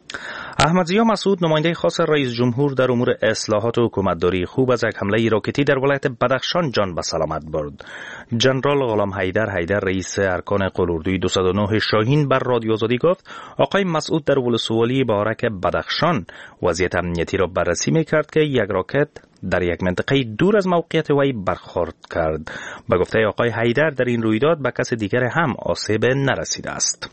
احمد ضیا مسعود، نماینده خاص رئیس جمهور در امور اصلاحات و حکومتداری خوب از یک حمله راکتی در ولایت بدخشان جان به سلامت برد. جنرال غلام حیدر حیدر، رئیس ارکان قلوردوی دویست و نه شاهین، بر رادیو آزادی گفت آقای مسعود در ولسوالی بارک بدخشان وضعیت امنیتی را بررسی می‌کرد که یک راکت در یک منطقه دور از موقعیت وی برخورد کرد. به گفته آقای حیدر در این رویداد به کس دیگر هم آسیب نرسیده است.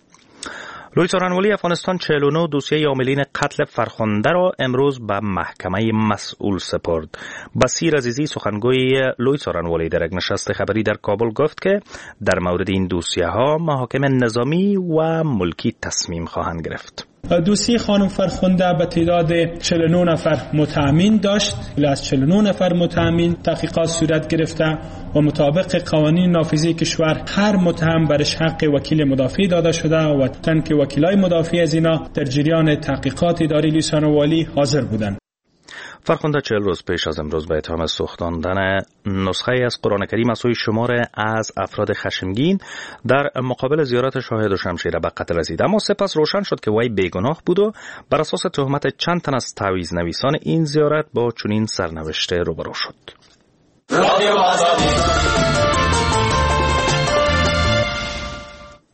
لوی څارنوالی افغانستان چهل و نه دوسیه عاملین قتل فرخنده را امروز به محکمه مسئول سپرد. بصیر عزیزی، سخنگوی لوی څارنوالی، در یک نشست خبری در کابل گفت که در مورد این دوسیه ها محاکم نظامی و ملکی تصمیم خواهند گرفت. دوسیه خانم فرخنده به تعداد چهل و نه نفر متهم داشت. از چهل و نه نفر متهم تحقیقات صورت گرفته و مطابق قوانین نافذه کشور هر متهم برش حق وکیل مدافع داده شده و تن که وکیلای مدافع از اینا در جریان تحقیقات اداری لوی څارنوالی حاضر بودند. فرخنده چهل روز پیش از امروز به اتهام سوختاندن نسخه از قرآن کریم از سوی شمار از افراد خشمگین در مقابل زیارت شاهد و شمشیره به قتل رسید، اما سپس روشن شد که وی بیگناه بود و بر اساس تهمت چند تن از تعویض نویسان این زیارت با چنین سرنوشته روبرو شد.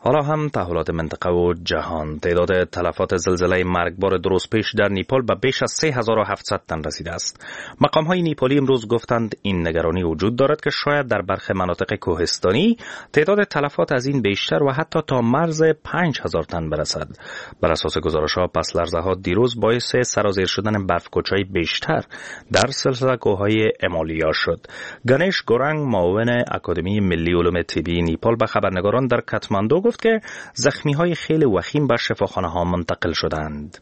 حالا هم تحولات منطقه و جهان. تعداد تلفات زلزله مرگبار دو روز پیش در نیپال به بیش از سه هزار و هفتصد تن رسیده است. مقام‌های نیپالی امروز گفتند این نگرانی وجود دارد که شاید در برخی مناطق کوهستانی تعداد تلفات از این بیشتر و حتی تا مرز پنج هزار تن برسد. بر اساس گزارش‌ها پس لرزه‌ها دیروز باعث سرازیر شدن برف‌کوچه‌های بیشتر در سلسله کوه‌های امالیا شد. گنیش گورنگ، معاون اکادمی ملی علوم طبی نیپال، به خبرنگاران در کاتماندو گفت که زخمی‌های خیلی وخیم به شفاخانه‌ها منتقل شدند.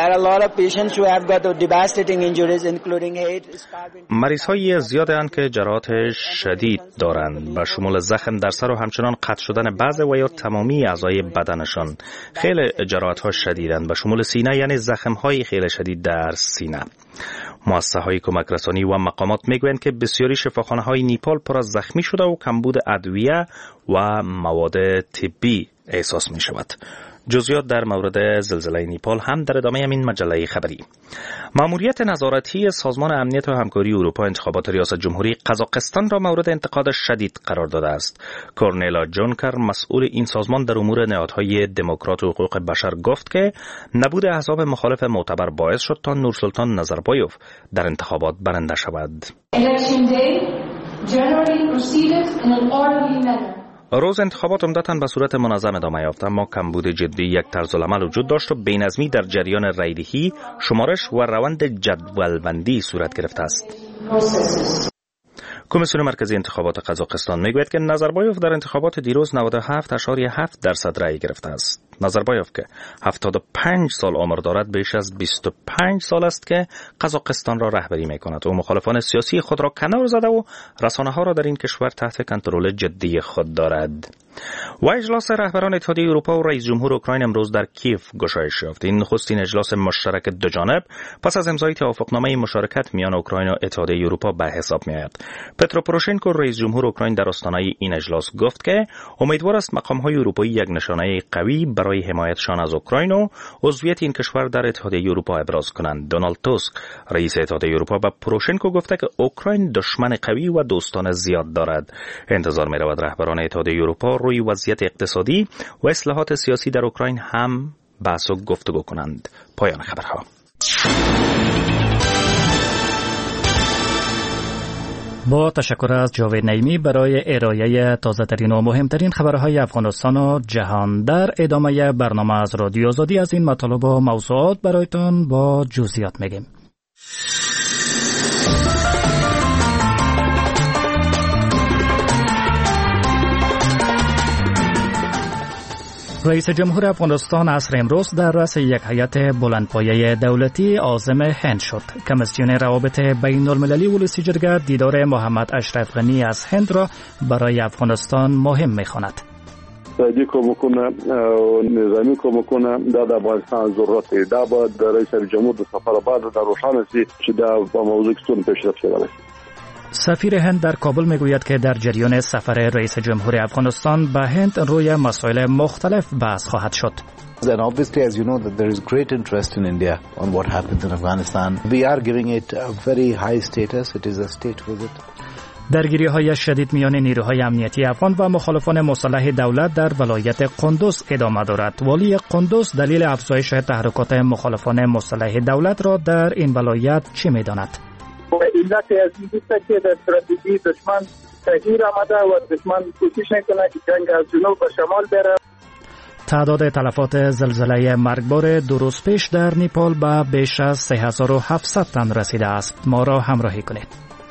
مریض‌های زیادند که جراحات شدید دارند، به شمول زخم در سر و همچنان قطع شدن بعض و یا تمامی اعضای بدنشان. خیلی جراحات‌ها شدیدند، به شمول سینه، یعنی زخم‌های خیلی شدید در سینه. مؤسسه‌های کمک رسانی و مقامات میگویند که بسیاری شفاخانه‌های نیپال پر از زخمی شده و کمبود ادویه و مواد طبی احساس می شود. جزئیات در مورد زلزله نیپال هم در ادامه همین مجله خبری. ماموریت نظارتی سازمان امنیت و همکاری اروپا انتخابات ریاست جمهوری قزاقستان را مورد انتقاد شدید قرار داده است. کورنلا جونکر، مسئول این سازمان در امور نهادهای دموکرات و حقوق بشر، گفت که نبود احزاب مخالف معتبر باعث شد تا نورسلطان نظربایوف در انتخابات برنده شود. روز انتخابات عمدتاً به صورت منظم ادامه یافت، اما کمبود جدی یک طرز العمل وجود داشت و بی‌نظمی در جریان رایدهی، شمارش و روند جدولبندی صورت گرفته است. کمیسیون مرکزی انتخابات قزاقستان میگوید که نظربایوف در انتخابات دیروز نود و هفت ممیز هفت درصد رأی گرفته است. نظربایوف که هفتاد و پنج سال عمر دارد، بیش از بیست و پنج سال است که قزاقستان را رهبری میکند و مخالفان سیاسی خود را کنار زده و رسانه‌ها را در این کشور تحت کنترل جدی خود دارد. و اجلاس رهبران اتحادیه اروپا و رئیس جمهور اوکراین امروز در کیف گشایش یافت. این نخستین اجلاس مشترک دو جانب پس از امضای توافقنامه مشارکت میان اوکراین و اتحادیه اروپا به حساب میآید. پترو پوروشنکو، رئیس جمهور اوکراین، در آستانه این اجلاس گفت که امیدوار است مقام‌های اروپایی یک نشانه قوی برای حمایتشان از اوکراین و عضویت این کشور در اتحادیه اروپا ابراز کنند. دونالد توسک، رئیس اتحادیه اروپا، به پوروشنکو گفته که اوکراین دشمن قوی و دوستان زیاد دارد. انتظار می‌رود رهبران اتحادیه اروپا روی وضعیت اقتصادی و اصلاحات سیاسی در اوکراین هم بحث و گفتگو کنند. پایان خبرها. با تشکر از جاوید نعیمی برای ارائه تازه‌ترین و مهمترین خبرهای افغانستان و جهان. در ادامه برنامه از رادیو آزادی از این مطالب و موضوعات برایتان با جزئیات میگیم. رئیس جمهور افغانستان عصر امروز در رأس یک هیئت بلندپایه دولتی عازم هند شد. کمیسیون روابط بین المللی ولسی جرگه دیدار محمد اشرف غنی از هند را برای افغانستان مهم می‌خواند. اقتصادی کمکونه او نظامی کمکونه دا د افغانستان ضرورت دی. دا به رئیس جمهور د سفر بعد در روښانه سي چې دا په موضوع کې څونه پیشرفت شوی. سفیر هند در کابل میگوید که در جریان سفر رئیس جمهور افغانستان به هند روی مسائل مختلف بحث خواهد شد. And obviously, as you know, that there is great interest in India on what happens in Afghanistan. We are giving it a very high status. It is a state visit. درگیری‌های شدید میان نیروهای امنیتی افغان و مخالفان مسلح دولت در ولایت قندوز ادامه دارد. والی قندوز دلیل افزایش تحرکات مخالفان مسلح دولت را در این ولایت چه می‌داند؟ علت از این است که در استراتژی دشمن تغییر آمده و دشمن کوشش می‌کند که جنگ از جنوب به شمال بره. تعداد تلفات زلزله مرگبار دو روز پیش در نیپال به بیش از سه هزار و هفتصد تن رسیده است. ما را همراهی کنید.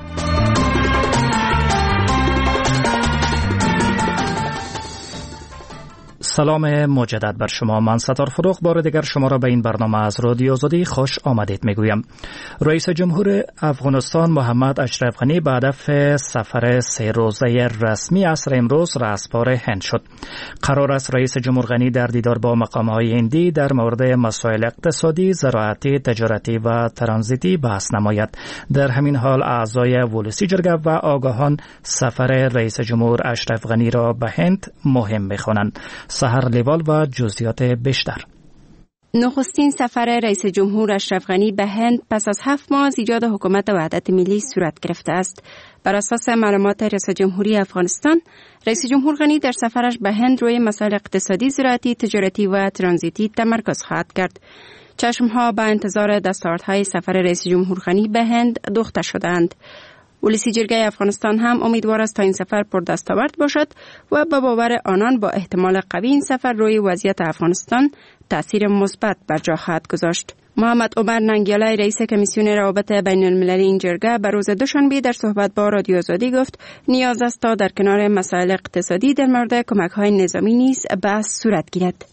سلام مجدد بر شما. من ستار فروغ بار دیگر شما را به این برنامه از رادیو آزادی خوش آمدید میگویم. رئیس جمهور افغانستان محمد اشرف غنی به هدف سفر سه روزه رسمی عصر امروز رسپار هند شد. قرار است رئیس جمهور غنی در دیدار با مقام‌های هندی در مورد مسائل اقتصادی، زراعتی، تجارتی و ترانزیتی بحث نماید. در همین حال اعضای ولسی جرگه و آگاهان سفر رئیس جمهور اشرف غنی را به هند مهم می‌خوانند. سحر لیوال و جزئیات بیشتر. نخستین سفر رئیس جمهور اشرف غنی به هند پس از هفت ماه از ایجاد حکومت وحدت ملی صورت گرفته است. بر اساس معلومات رئیس جمهوری افغانستان، رئیس جمهور غنی در سفرش به هند روی مسائل اقتصادی، زراعتی، تجارتی و ترانزیتی تمرکز خواهد کرد. چشمها به انتظار دستاوردهای سفر رئیس جمهور غنی به هند دوخته شدند. ولسی جرگه افغانستان هم امیدوار است تا این سفر پر دستاورد باشد و به باور آنان با احتمال قوی این سفر روی وضعیت افغانستان تأثیر مثبت بر جا خواهد گذاشت. محمد عمر ننگیالای رئیس کمیسیون روابط بین المللی این جرگه به روز دوشنبه در صحبت با رادیو آزادی گفت نیاز است تا در کنار مسائل اقتصادی در مورد کمک‌های نظامی نیز بحث صورت گیرد.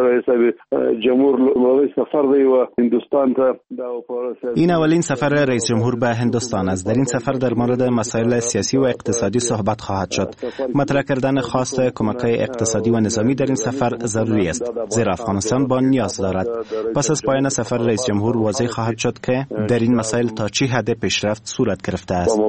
این اولین سفر رئیس جمهور به هندوستان است. در این سفر در مورد مسائل سیاسی و اقتصادی صحبت خواهد شد. مطرح کردن خواست کمک‌های اقتصادی و نظامی در این سفر ضروری است، زیرا افغانستان با نیاز دارد. پس از پایان سفر رئیس جمهور واضح خواهد شد که در این مسائل تا چه حد پیشرفت صورت گرفته است.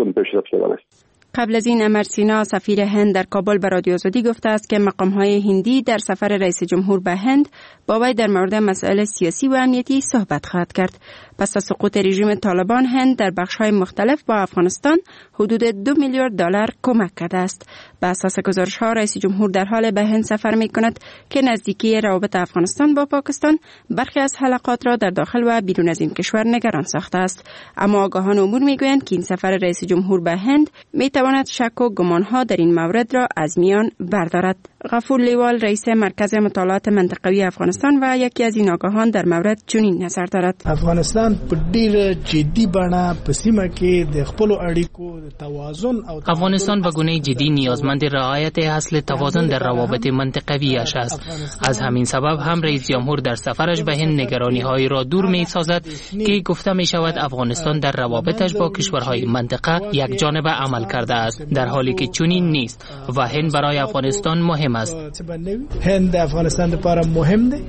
قبل از این امر سینا سفیر هند در کابل به رادیو آزادی گفته است که مقام‌های هندی در سفر رئیس جمهور به هند با وی در مورد مسائل سیاسی و امنیتی صحبت خواهد کرد. پس از سقوط رژیم طالبان، هند در بخش‌های مختلف با افغانستان حدود دو میلیارد دلار کمک کرده است. به اساس گزارش‌ها رئیس جمهور در حال به هند سفر می‌کند که نزدیکی روابط افغانستان با پاکستان برخی از حلقات را در داخل و بیرون از این کشور نگران ساخته است. اما آگاهان امور می‌گویند که این سفر رئیس جمهور به هند می‌تواند شک و گمان‌ها در این مورد را از میان بردارد. غفور لیوال رئیس مرکز مطالعات منطقوی افغانستان و یکی از این آگاهان در مورد چنین نظر دارد. افغانستان په ډیره جدي بڼه په سیمه کې د خپل اړیکو توازن او افغانستان به گونه جدی نیازمند رعایت اصل توازن در روابط منطقویش است. از همین سبب هم رئیس جمهور در سفرش به هند نگرانی‌های را دور می‌سازد که گفته می‌شود افغانستان در روابطش با کشورهای منطقه یک جانبه عمل کرده است، در حالی که چنین نیست و هند برای افغانستان مهم است. هند افغانستان لپاره مهم دی.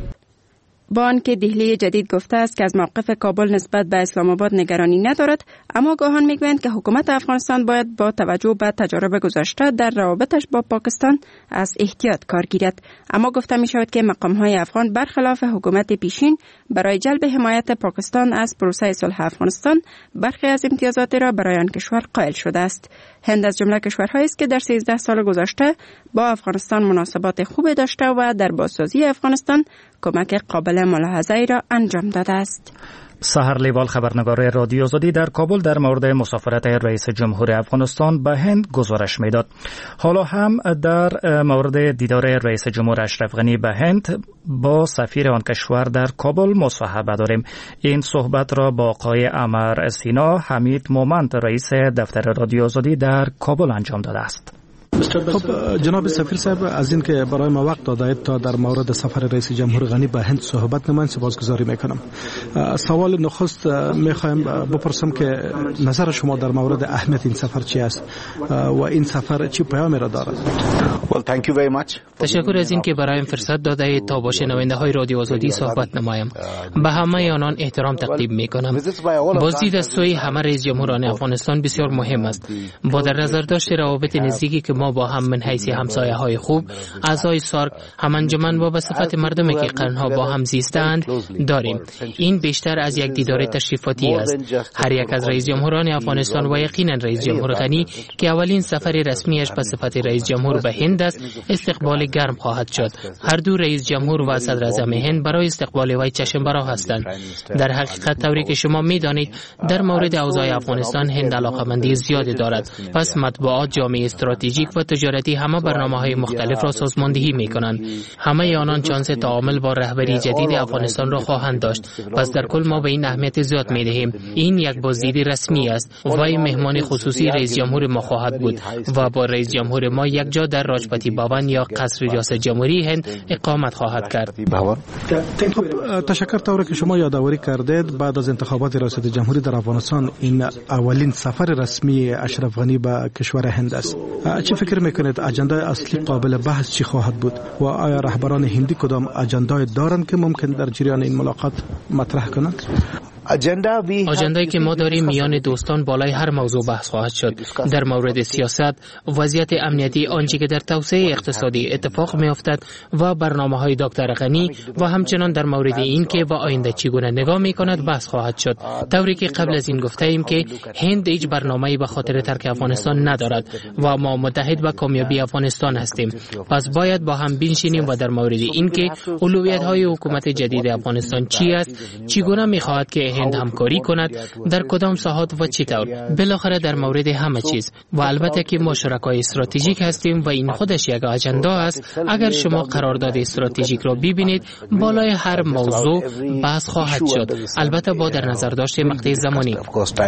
با آنکه دهلی جدید گفته است که از موقف کابل نسبت به اسلام آباد نگرانی ندارد، اما آگاهان میگویند که حکومت افغانستان باید با توجه به تجارب گذشته در روابطش با پاکستان از احتیاط کار گیرد. اما گفته می شود که مقام‌های افغان برخلاف حکومت پیشین برای جلب حمایت پاکستان از پروسه صلح افغانستان برخی از امتیازات را برای آن کشور قائل شده است. هند از جمله کشورهایی است که در سیزده سال گذشته با افغانستان مناسبات خوب داشته و در بازسازی افغانستان کمک قابل ملاحظه‌ای را انجام داده است. سحر لیوال خبرنگار رادیو آزادی در کابل در مورد مسافرت رئیس جمهور افغانستان به هند گزارش میداد. حالا هم در مورد دیدار رئیس جمهور اشرف غنی به هند با سفیر آن کشور در کابل مصاحبه داریم. این صحبت را با آقای عمر سینا حمید مومند رئیس دفتر رادیو آزادی در کابل انجام داده است. خب جناب سفیر صاحب، از این که برای ما وقت دادید تا در مورد سفر رئیس جمهور غنی به هند صحبت نمایید سپاسگزاری میکنم. سوال نخست میخوایم بپرسم که نظر شما در مورد اهمیت این سفر چی است و این سفر چی پیامی را دارد؟ Well, thank you very much. تشکر از این که برایم فرصت دادید تا با شنونده های رادیو آزادی صحبت نمایم. به همه آنان احترام تقدیم میکنم. بازدید از سوی همه رئیس جمهوران افغانستان بسیار مهم است. با در نظر داشت روابط نزدیکی که ما با هم من حیث همسایه های خوب، اعضای سارک، هم انجمن و به صفت مردمی که قرنها با هم زیستند داریم. این بیشتر از یک دیدار تشریفاتی است. هر یک از رئیس جمهوران افغانستان و یقینا رئیس جمهور غنی که اولین سفر رسمیش به صفت رئیس جمهور به هند است، استقبال گرم خواهد شد. هر دو رئیس جمهور و صدر اعظم هند برای استقبال وی چشم برا هستند. در حقیقت طوری که شما میدانید در مورد اوضاع افغانستان هند علاقمندی زیادی دارد. پس مطبوعات، جامعه استراتژیک و تجارتی همه برنامه‌های مختلف را سازماندهی می‌کنند. همه آنان شانس تعامل با رهبری جدید افغانستان را خواهند داشت. پس در کل ما به این اهمیت زیاد می‌دهیم. این یک بازدیدی رسمی است. وی مهمان خصوصی رئیس جمهور ما خواهد بود و با رئیس جمهور ما یک جا در راجپتی بھون یا قصر ریاست جمهوری هند اقامت خواهد کرد. تشکر طوری که شما یادآوری کردید بعد از انتخابات ریاست جمهوری در افغانستان این اولین سفر رسمی اشرف غنی به کشور هند است. چه فکر میکنید اجنده اصلی قابل بحث چی خواهد بود و آیا رهبران هندی کدام اجنده دارند که ممکن در جریان این ملاقات مطرح کنند؟ آژنده‌ای که ما داریم میان دوستان بالای هر موضوع بحث خواهد شد. در مورد سیاست، وضعیت امنیتی، آنچه که در توسعه اقتصادی اتفاق می‌افتد و برنامه‌های دکتر غنی و همچنان در مورد این که با آینده چگونه نگاه می‌کند بحث خواهد شد. طوری که قبل از این گفته‌ایم که هند هیچ برنامه‌ای به خاطر ترک افغانستان ندارد و ما متحد به کامیابی افغانستان هستیم. پس باید با هم بنشینیم و در مورد این که اولویت‌های حکومت جدید افغانستان چی است، چگونه می‌خواهد که هند همکاری کند، در کدام ساحات و چطور، بالاخره در مورد همه چیز. و البته که ما شرکای استراتژیک هستیم و این خودش یک اجندا است. اگر شما قرارداد استراتژیک را ببینید، بالای هر موضوع بحث خواهد شد، البته با در نظر داشت مقطع زمانی.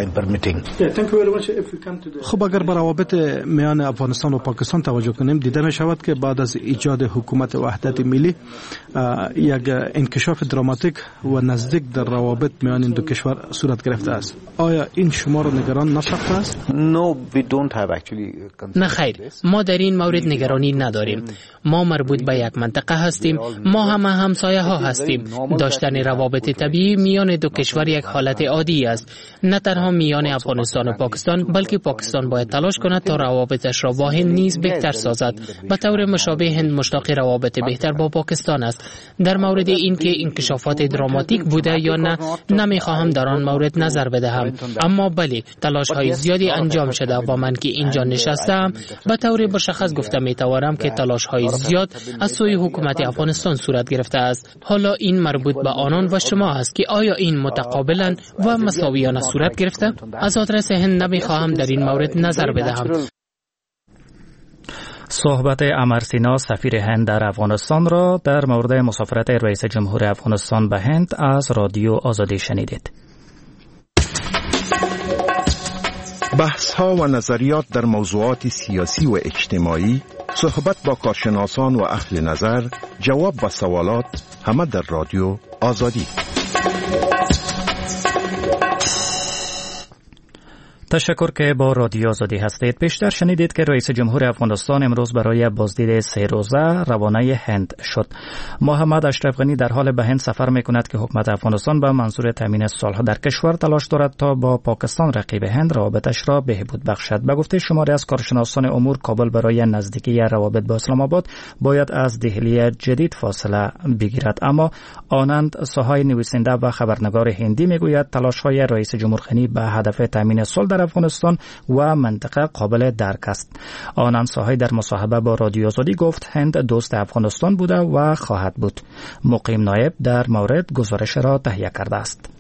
خب اگر به روابط میان افغانستان و پاکستان توجه کنیم، دیده می شود که بعد از ایجاد حکومت وحدت ملی یک انکشاف دراماتیک و نزدیک در روابط میان این دو کشور صورت گرفته است. آیا این شما را نگران نساخته است؟ نه خیر، ما در این مورد نگرانی نداریم. ما مربوط به یک منطقه هستیم، ما همه همسایه ها هستیم. داشتن روابط طبیعی میان دو کشور یک حالت عادی است، نه تنها میان افغانستان و پاکستان، بلکه پاکستان باید تلاش کند تا روابطش را با هند نیز بهتر سازد. به طور مشابه هند مشتاق روابط بهتر با پاکستان است. در مورد این که انکشافات دراماتیک بوده یا نه، نمیخواهم در آن مورد نظر بدهم، اما بله، تلاش های زیادی انجام شده و من که اینجا نشستم به طور مشخص گفته میتوانم که تلاش های زیاد از سوی حکومت افغانستان صورت گرفته است. حالا این مربوط به آنان و شما است که آیا این متقابلا و مساویانه صورت گرفته؟ از آدرس هند نمیخواهم در این مورد نظر بدهم. صحبت امرسینا سفیر هند در افغانستان را در مورد مسافرت رئیس جمهور افغانستان به هند از رادیو آزادی شنیدید. بحث ها و نظریات در موضوعات سیاسی و اجتماعی، صحبت با کارشناسان و اهل نظر، جواب و سوالات، همه در رادیو آزادی. تشکر که با رادیو آزادی هستید. پیشتر شنیدید که رئیس جمهور افغانستان امروز برای بازدید سه روزه روانه هند شد. محمد اشرف غنی در حال به هند سفر می‌کند که حکومت افغانستان به منظور تامین صلح در کشور تلاش دارد تا با پاکستان رقیب هند روابطش را بهبود بخشد. به گفته شماری از کارشناسان امور، کابل برای نزدیکی روابط با اسلام آباد باید از دهلی جدید فاصله بگیرد. اما آنند ساهای نویسنده و خبرنگار هندی میگوید تلاش‌های رئیس جمهور غنی به هدف تامین صلح در افغانستان و منطقه قابل درک است. آنان ساهای در مصاحبه با رادیو آزادی گفت هند دوست افغانستان بوده و خواهد بود. مقیم نایب در مورد گزارش را تهیه کرده است.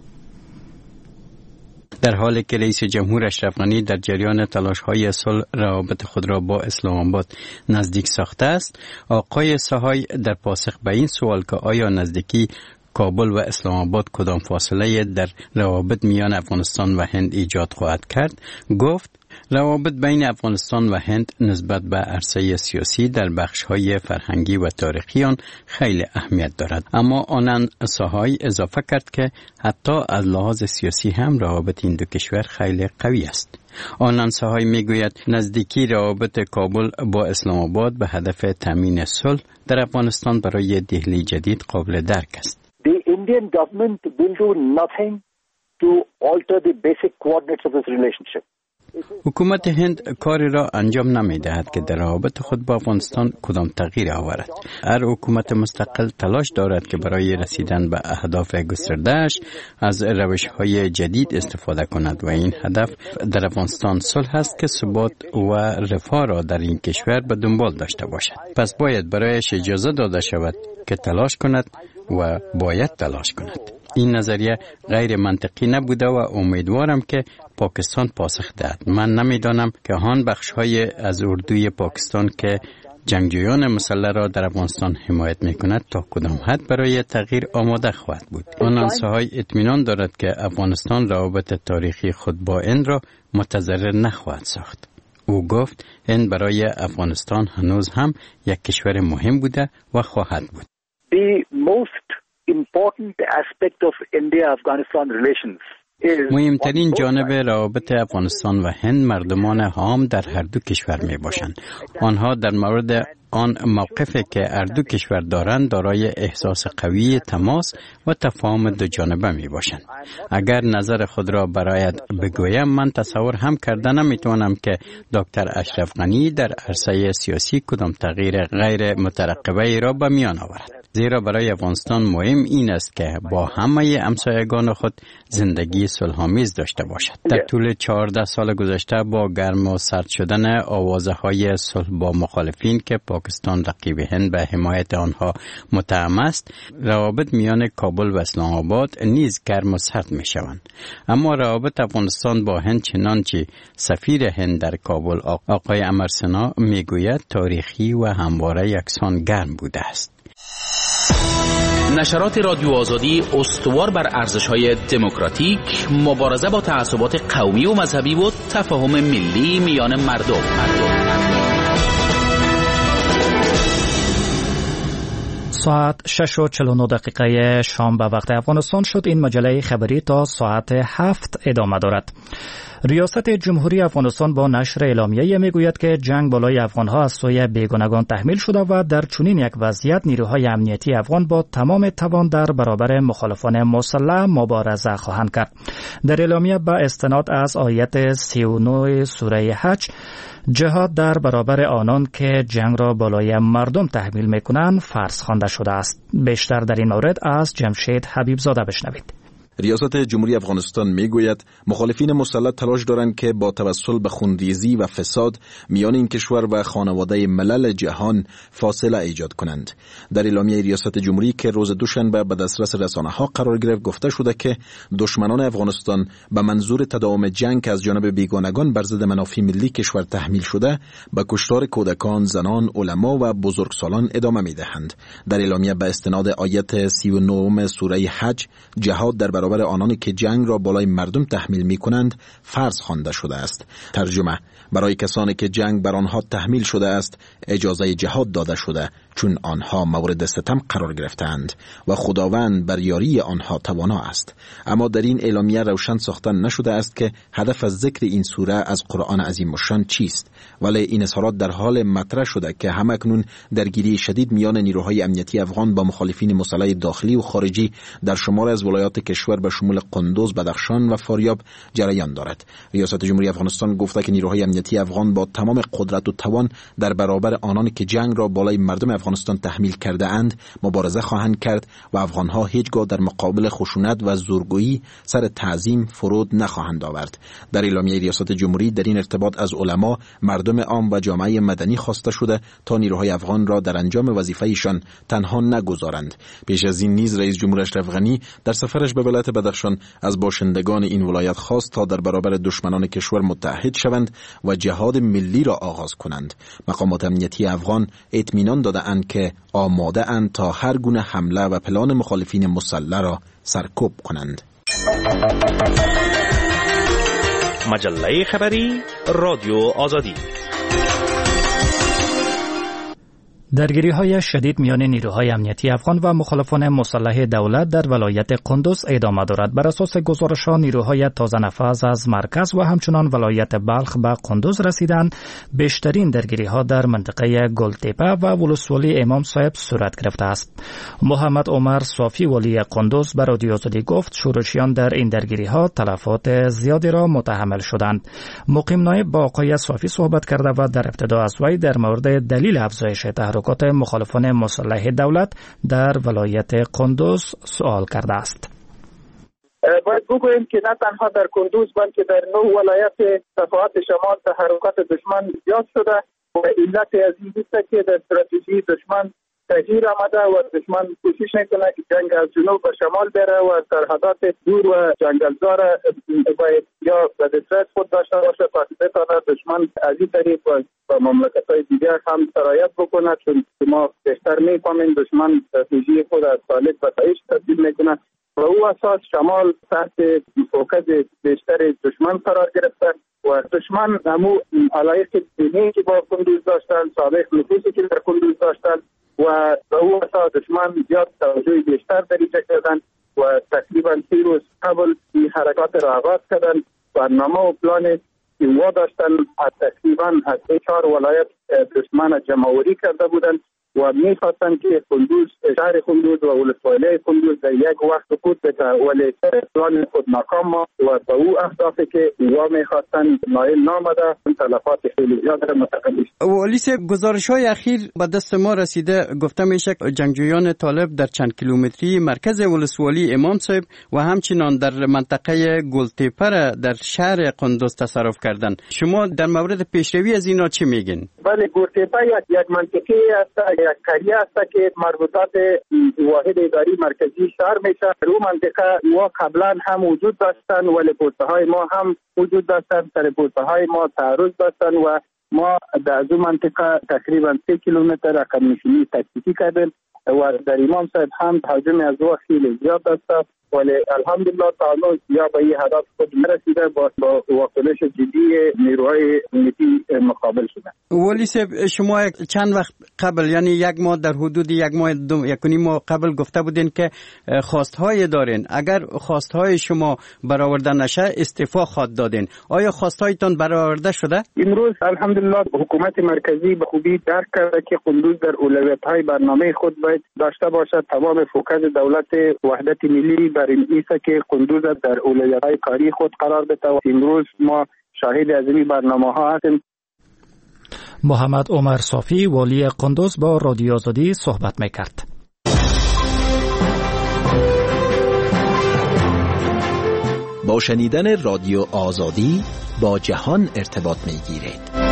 در حالی که رئیس جمهور اشرف غنی در جریان تلاش‌های صلح روابط خود را با اسلام آباد نزدیک ساخته است، آقای ساهای در پاسخ به این سوال که آیا نزدیکی کابل و اسلام آباد کدام فاصله در روابط میان افغانستان و هند ایجاد خواهد کرد، گفت روابط بین افغانستان و هند نسبت به عرصه سیاسی در بخش‌های فرهنگی و تاریخی آن خیلی اهمیت دارد. اما آنان ساهای اضافه کرد که حتی از لحاظ سیاسی هم روابط این دو کشور خیلی قوی است. آنان ساهای میگوید نزدیکی روابط کابل با اسلام آباد به هدف تامین صلح در افغانستان برای دهلی جدید قابل درک است. The Indian government will do nothing to alter the basic coordinates of this relationship. حکومت هند کاری را انجام نمی دهد که در روابط خود با افغانستان کدام تغییر آورد. هر حکومت مستقل تلاش دارد که برای رسیدن به اهداف گسترده‌اش از روش‌های جدید استفاده کند و این هدف در افغانستان صلح است که ثبات و رفاه را در این کشور به دنبال داشته باشد. پس باید برایش اجازه داده شود که تلاش کند و باید تلاش کند. این نظریه غیر منطقی نبوده و امیدوارم که پاکستان پاسخ دهد. من نمیدانم که آن بخش‌های از اردوی پاکستان که جنگجویان مسلح را در افغانستان حمایت می‌کند تا کدام حد برای تغییر آماده خواهد بود. آنان ساهای اطمینان دارد که افغانستان روابط تاریخی خود با هند را متضرر نخواهد ساخت. او گفت هند برای افغانستان هنوز هم یک کشور مهم بوده و خواهد بود. The most important aspect of India-Afghanistan relations مهمترین جانب روابط افغانستان و هند مردمان هام در هر دو کشور می باشند. آنها در مورد آن موقفی که هر دو کشور دارند دارای احساس قوی تماس و تفاهم دو جانبه می باشند. اگر نظر خود را برایت بگویم، من تصور هم کرده نمیتوانم که دکتر اشرف غنی در عرصه سیاسی کدام تغییر غیر مترقبه را به میان آورد. زیرا برای افغانستان مهم این است که با همه همسایگان خود زندگی صلح‌آمیز داشته باشد. در طول چهارده سال گذشته با گرم و سرد شدن آوازهای صلح با مخالفین که پاکستان رقیب هند به حمایت آنها متهم است، روابط میان کابل و اسلام آباد نیز گرم و سرد می شوند. اما روابط افغانستان با هند چنانچه سفیر هند در کابل آقای امر سنا می گوید تاریخی و همواره یکسان گرم بوده است. نشرات رادیو آزادی استوار بر ارزش‌های دموکراتیک، مبارزه با تعصبات قومی و مذهبی و تفاهم ملی میان مردم. ساعت شش و چهل و نه دقیقه شام به وقت افغانستان شد. این مجله خبری تا ساعت هفت ادامه دارد. ریاست جمهوری افغانستان با نشر اعلامیه میگوید که جنگ بالای افغانها از سوی بیگانگان تحمیل شده و در چنین یک وضعیت نیروهای امنیتی افغان با تمام توان در برابر مخالفان مسلح مبارزه خواهند کرد. در اعلامیه با استناد از آیت سی و نه سوره حج، جهاد در برابر آنان که جنگ را بالای مردم تحمیل میکنند فرض خوانده شده است. بیشتر در این مورد از جمشید حبیب زاده بشنوید. ریاست جمهوری افغانستان میگوید مخالفین مسلح تلاش دارند که با توسل به خونریزی و فساد میان این کشور و خانواده ملل جهان فاصله ایجاد کنند. در اعلامیه ریاست جمهوری که روز دوشنبه به دسترس رسانه‌ها قرار گرفت گفته شده که دشمنان افغانستان به منظور تداوم جنگ که از جانب بیگانگان بر ضد منافع ملی کشور تحمیل شده به کشتار کودکان، زنان، علما و بزرگسالان ادامه میدهند. در اعلامیه به استناد آیت سی و نه سوره حج، جهاد در برابر آنانی که جنگ را بالای مردم تحمیل می کنند فرض خوانده شده است. ترجمه: برای کسانی که جنگ بر آنها تحمیل شده است اجازه جهاد داده شده، چون آنها مورد ستم قرار گرفتند و خداوند بر یاری آنها توانا است. اما در این اعلامیه روشن ساخته نشده است که هدف از ذکر این سوره از قرآن عظیم الشان چیست، ولی این اظهارات در حال مطرح شده که همکنون درگیری شدید میان نیروهای امنیتی افغان با مخالفین مسلح داخلی و خارجی در شمار از ولایات کشور به شمول قندوز، بدخشان و فاریاب جریان دارد. ریاست جمهوری افغانستان گفته که نیروهای امنیتی افغان با تمام قدرت و توان در برابر آنانی که جنگ را بالای مردم افغانستان تحمیل کرده اند مبارزه خواهند کرد و افغانها هیچگاه در مقابل خشونت و زورگویی سر تعظیم فرود نخواهند آورد. در اعلامیه ریاست جمهوری در این ارتباط از علما، مردم عام و جامعه مدنی خواسته شده تا نیروهای افغان را در انجام وظیفه‌شان تنها نگذارند. پیش از این نیز رئیس جمهور اشرف غنی در سفرش به ولایت بدخشان از باشندگان این ولایت خواست تا در برابر دشمنان کشور متحد شوند و جهاد ملی را آغاز کنند. مقامات امنیتی افغان اطمینان داده‌اند که آماده اند تا هر گونه حمله و پلان مخالفین مسلح را سرکوب کنند. مجله خبری رادیو آزادی. درگیری های شدید میان نیروهای امنیتی افغان و مخالفان مسلح دولت در ولایت قندوز ادامه دارد. بر اساس گزارش ها نیروهای تازه نفذ از مرکز و همچنان ولایت بلخ به قندوز رسیدند. بیشترین درگیری ها در منطقه گلتپه و ولسوالی امام صاحب صورت گرفته است. محمد عمر صافی ولی قندوز به رادیو آزادی گفت شورشیان در این درگیری ها تلفات زیادی را متحمل شدند. مقیم نایب با آقای صافی صحبت کرده و در ابتدا از وی در مورد دلیل افزایش تحرکات مخالفان مسلح دولت در ولایت قندوز سوال کرده است. باید بگوییم که نه تنها در قندوز بلکه در نه ولایت صفحات شمال تحرکات دشمن زیاد شده و علت از این است که در استراتژی دشمن تغییر آمده و دشمن کوشش میکنه که جنگ از جنوب به شمال بره و سرحدات دور و جنگلزار باید یا به دسترس خود داشته باشه تا که بتونه دشمن از این طریق و مملکت‌های دیگر هم سرایت بکنه، چون ما بیشتر میفهمیم دشمن استراتژی خود از سالک به تعیش تبدیل میکنه و او اساس شمال تحت فوکس بیشتر دشمن قرار گرفته و دشمن همو علایق دینی که با قندوز داشتن، سابق نفوذی که در قندوز داشتن و به او اساس دشمن زیاد توجه بیشتر دریجه کردن و تقریبا سی روز قبل این حرکات را آغاز کردن. برنامه و پلان استیوا داشتن، تقریبا از چهار ولایت دشمن جمع‌آوری کرده بودند و می‌خواستند که قندوز، شهر قندوز و ولسوالی قندوز در یک وقت سقوط بده، ولی پلان خود ناکام و به او اهدافی که ایوا می‌خواستند نایل نامده، تلفات خیلی زیاد را متقبل شد. والی صاحب، گزارش‌های اخیر به دست ما رسیده، گفته میشه جنگجویان طالب در چند کیلومتری مرکز ولسوالی امام صاحب و همچنان در منطقه گلتپه در شهر قندوز تصرف کردند. شما در مورد پیشروی از اینا چی میگین؟ بله، گلتپه یک منطقه است، یک قریه است که مربوطات واحد اداری مرکزی شهر میشه. رو منطقه ما قبلا هم وجود داشتن، ولی پوستهای ما هم وجود داشتن، سر پوستهای ما تعرض داشتن و ما در از منطقه تقریبا سه کیلومتر رقم نشینی تکتیکی کردیم و در امام صاحب هم هجوم از وقت خیلی زیاد داشت، ولی الحمدلله تا یا به این هدف خود نرسیده، با واکنش جدی نیروهای امنیتی مقابل شده. ولی صاحب، شما چند وقت قبل، یعنی یک ماه در حدود یک ماه دو یک و نیم ماه قبل گفته بودین که خواستهای دارین، اگر خواستهای شما برآورده نشه استعفا خواهد دادین. آیا خواستهایتان برآورده شده؟ امروز الحمدلله حکومت مرکزی به خوبی درک کرده که قندوز در اولویت‌های برنامه خود باید داشته باشد. تمام فوکس دولت وحدت ملی بر این ایسه که قندوز در اولویت‌های کاری خود قرار بده و امروز ما شاهد از این برنامه‌ها هستیم. محمد عمر صافی، والی قندوز، با رادیو آزادی صحبت می‌کرد. با شنیدن رادیو آزادی با جهان ارتباط می‌گیرید.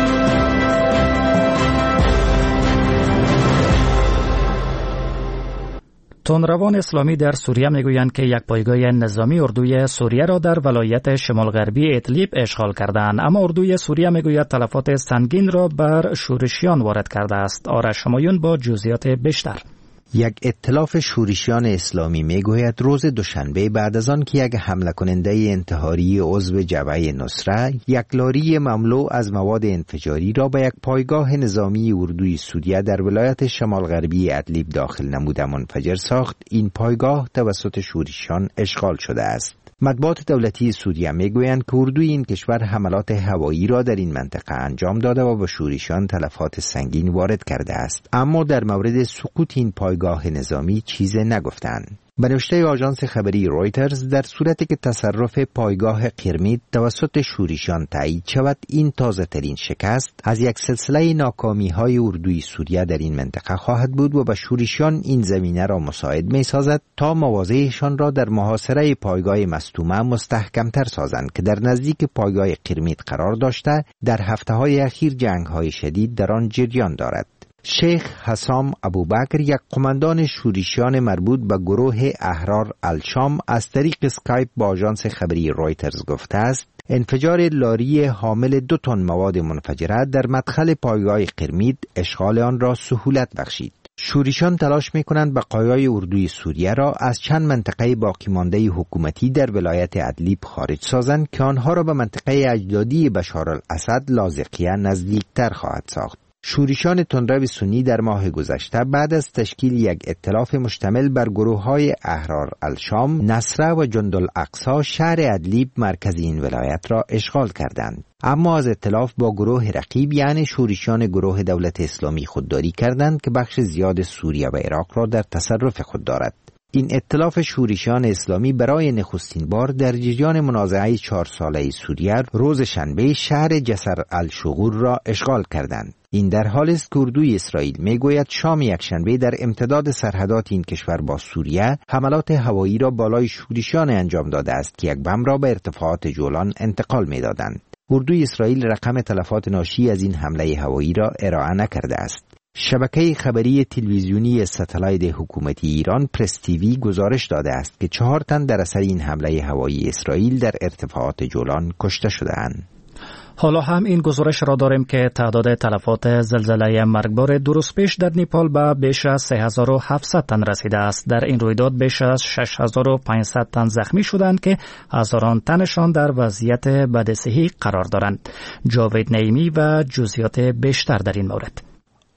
تندروان اسلامی در سوریه میگویند که یک پایگاه نظامی اردوی سوریه را در ولایت شمال غربی ادلیب اشغال کردند، اما اردوی سوریه میگوید تلفات سنگین را بر شورشیان وارد کرده است. آرش همایون با جزئیات بیشتر. یک ائتلاف شورشیان اسلامی میگوید روز دوشنبه بعد از آن که یک حمله کننده انتحاری عضو جبهه نصره یک لاری مملو از مواد انفجاری را به یک پایگاه نظامی اردوی سوریه در ولایت شمال غربی ادلیب داخل نموده منفجر ساخت. این پایگاه توسط شورشیان اشغال شده است. مطبوعات دولتی سوریه میگویند که اردوی این کشور حملات هوایی را در این منطقه انجام داده و به شورشیان تلفات سنگین وارد کرده است، اما در مورد سقوط این پایگاه نظامی چیزی نگفتند. به نوشته آژانس خبری رویترز، در صورتی که تصرف پایگاه قرمید توسط شورشیان تایید شود، این تازه ترین شکست از یک سلسله ناکامی های اردوی سوریه در این منطقه خواهد بود و به شورشیان این زمینه را مساعد می سازد تا مواضعشان را در محاصره پایگاه مصدومه مستحکمتر سازند که در نزدیک پایگاه قرمید قرار داشته در هفته های اخیر جنگ های شدید در آن جریان دارد. شیخ حسام ابوبکر، یک قماندان شورشیان مربوط به گروه احرار الشام، از طریق اسکایپ با آژانس خبری رویترز گفته است انفجار لاری حامل دو تن مواد منفجره در مدخل پایگاه قرمید اشغال آن را سهولت بخشید. شورشیان تلاش می‌کنند بقایای اردوی سوریه را از چند منطقه باقی مانده حکومتی در ولایت ادلیب خارج سازند که آنها را به منطقه اجدادی بشار الاسد لاذقیه نزدیکتر خواهد ساخت. شورشیان تندرو سنی در ماه گذشته بعد از تشکیل یک ائتلاف مشتمل بر گروه‌های احرار الشام، نصره و جندالاقصی شهر ادلیب مرکز این ولایت را اشغال کردند، اما از ائتلاف با گروه رقیب یعنی شورشیان گروه دولت اسلامی خودداری کردند که بخش زیاد سوریه و عراق را در تصرف خود دارد. این ائتلاف شورشیان اسلامی برای نخستین بار در جریان منازعه چهار ساله سوریه روز شنبه شهر جسر الشغور را اشغال کردند. این در حالی است که اردوی اسرائیل میگوید شام یکشنبه در امتداد سرحدات این کشور با سوریه حملات هوایی را بالای شورشیان انجام داده است که یک بم را به ارتفاعات جولان انتقال میدادند. اردوی اسرائیل رقم تلفات ناشی از این حمله هوایی را ارائه نکرده است. شبکه خبری تلویزیونی ستلایت حکومتی ایران پرس تیوی گزارش داده است که چهار تن در اثر این حمله هوایی اسرائیل در ارتفاعات جولان کشته شده‌اند. حالا هم این گزارش را داریم که تعداد تلفات زلزله مرگبار دو روز پیش در نیپال به بیش از سه هزار و هفتصد تن رسیده است. در این رویداد بیش از شش هزار و پانصد تن زخمی شدند که هزاران تنشان در وضعیت بدصحی قرار دارند. جاوید نعیمی و جزئیات بیشتر در این مورد.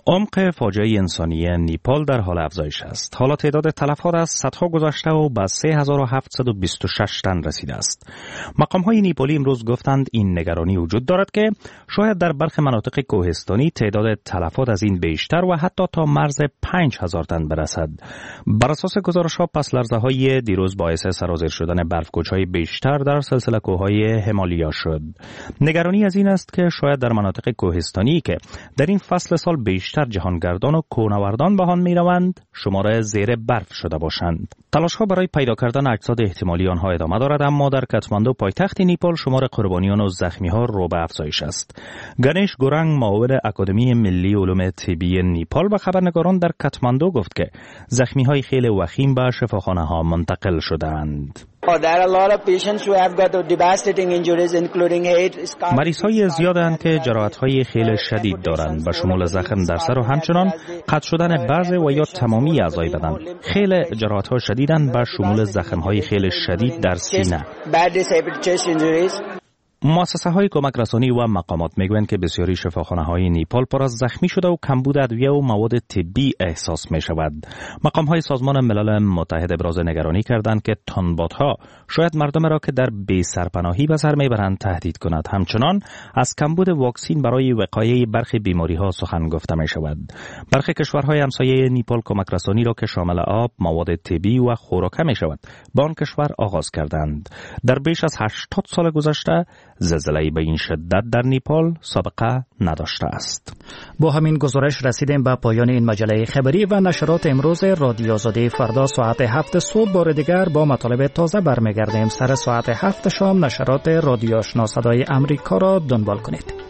عمق فاجعه انسانی نیپال در حال افزایش است. حالا تعداد تلفات از صدها گذشته و به سه هزار و هفتصد و بیست و شش تن رسیده است. مقام‌های نیپالی امروز گفتند این نگرانی وجود دارد که شاید در برخی مناطق کوهستانی تعداد تلفات از این بیشتر و حتی تا مرز پنج هزار تن برسد. بر اساس گزارش‌ها پس لرزه‌های دیروز باعث سرازیر شدن برف‌کوچ‌های بیشتر در سلسله کوه‌های همالیا شد. نگرانی از این است که شاید در مناطق کوهستانی که در این فصل سال بیشتر جهانگردان و کوهنوردان به آن می‌روند شمار زیر برف شده باشند. تلاش‌ها برای پیدا کردن اجساد احتمالی آنها ادامه دارد، اما در کاتماندو پایتخت نیپال شمار قربانیان و زخمی‌ها رو به افزایش است. گنیش گورنگ معاون اکادمی ملی علوم طبی نیپال به خبرنگاران در کاتماندو گفت که زخمی‌های خیلی وخیم به شفاخانه‌ها منتقل شدند. مریض‌های زیادند که جراحت‌های خیلی شدید دارند، به شمول زخم در سر و همچنان قطع شدن بعضی و یا تمامی اعضای بدن. خیلی جراحت‌ها شدیدند، به شمول زخم‌های خیلی شدید در سینه. مؤسسه های کمک رسانی و مقامات میگویند که بسیاری شفاخانه های نیپال پر از زخمی شده و کمبود ادویه و مواد طبی احساس می شود. مقام های سازمان ملل متحد ابراز نگرانی کردند که تانبات ها شاید مردم را که در بی سرپناهی به سر میبرند تهدید کند. همچنان از کمبود واکسین برای وقایع برخی بیماری ها سخن گفته می شود. برخی کشورهای همسایه نیپال کمک رسانی را که شامل آب، مواد طبی و خوراک می شود به آن کشور آغاز کردند. در بیش از هشتاد سال گذشته زلزله‌ای به این شدت در نیپال سابقه نداشته است. با همین گزارش رسیدیم به پایان این مجله خبری و نشرات امروز رادیو آزادی. فردا ساعت هفت صبح بار دیگر با مطالب تازه برمیگردیم. سر ساعت هفت شام نشرات رادیو آشنا صدای امریکا را دنبال کنید.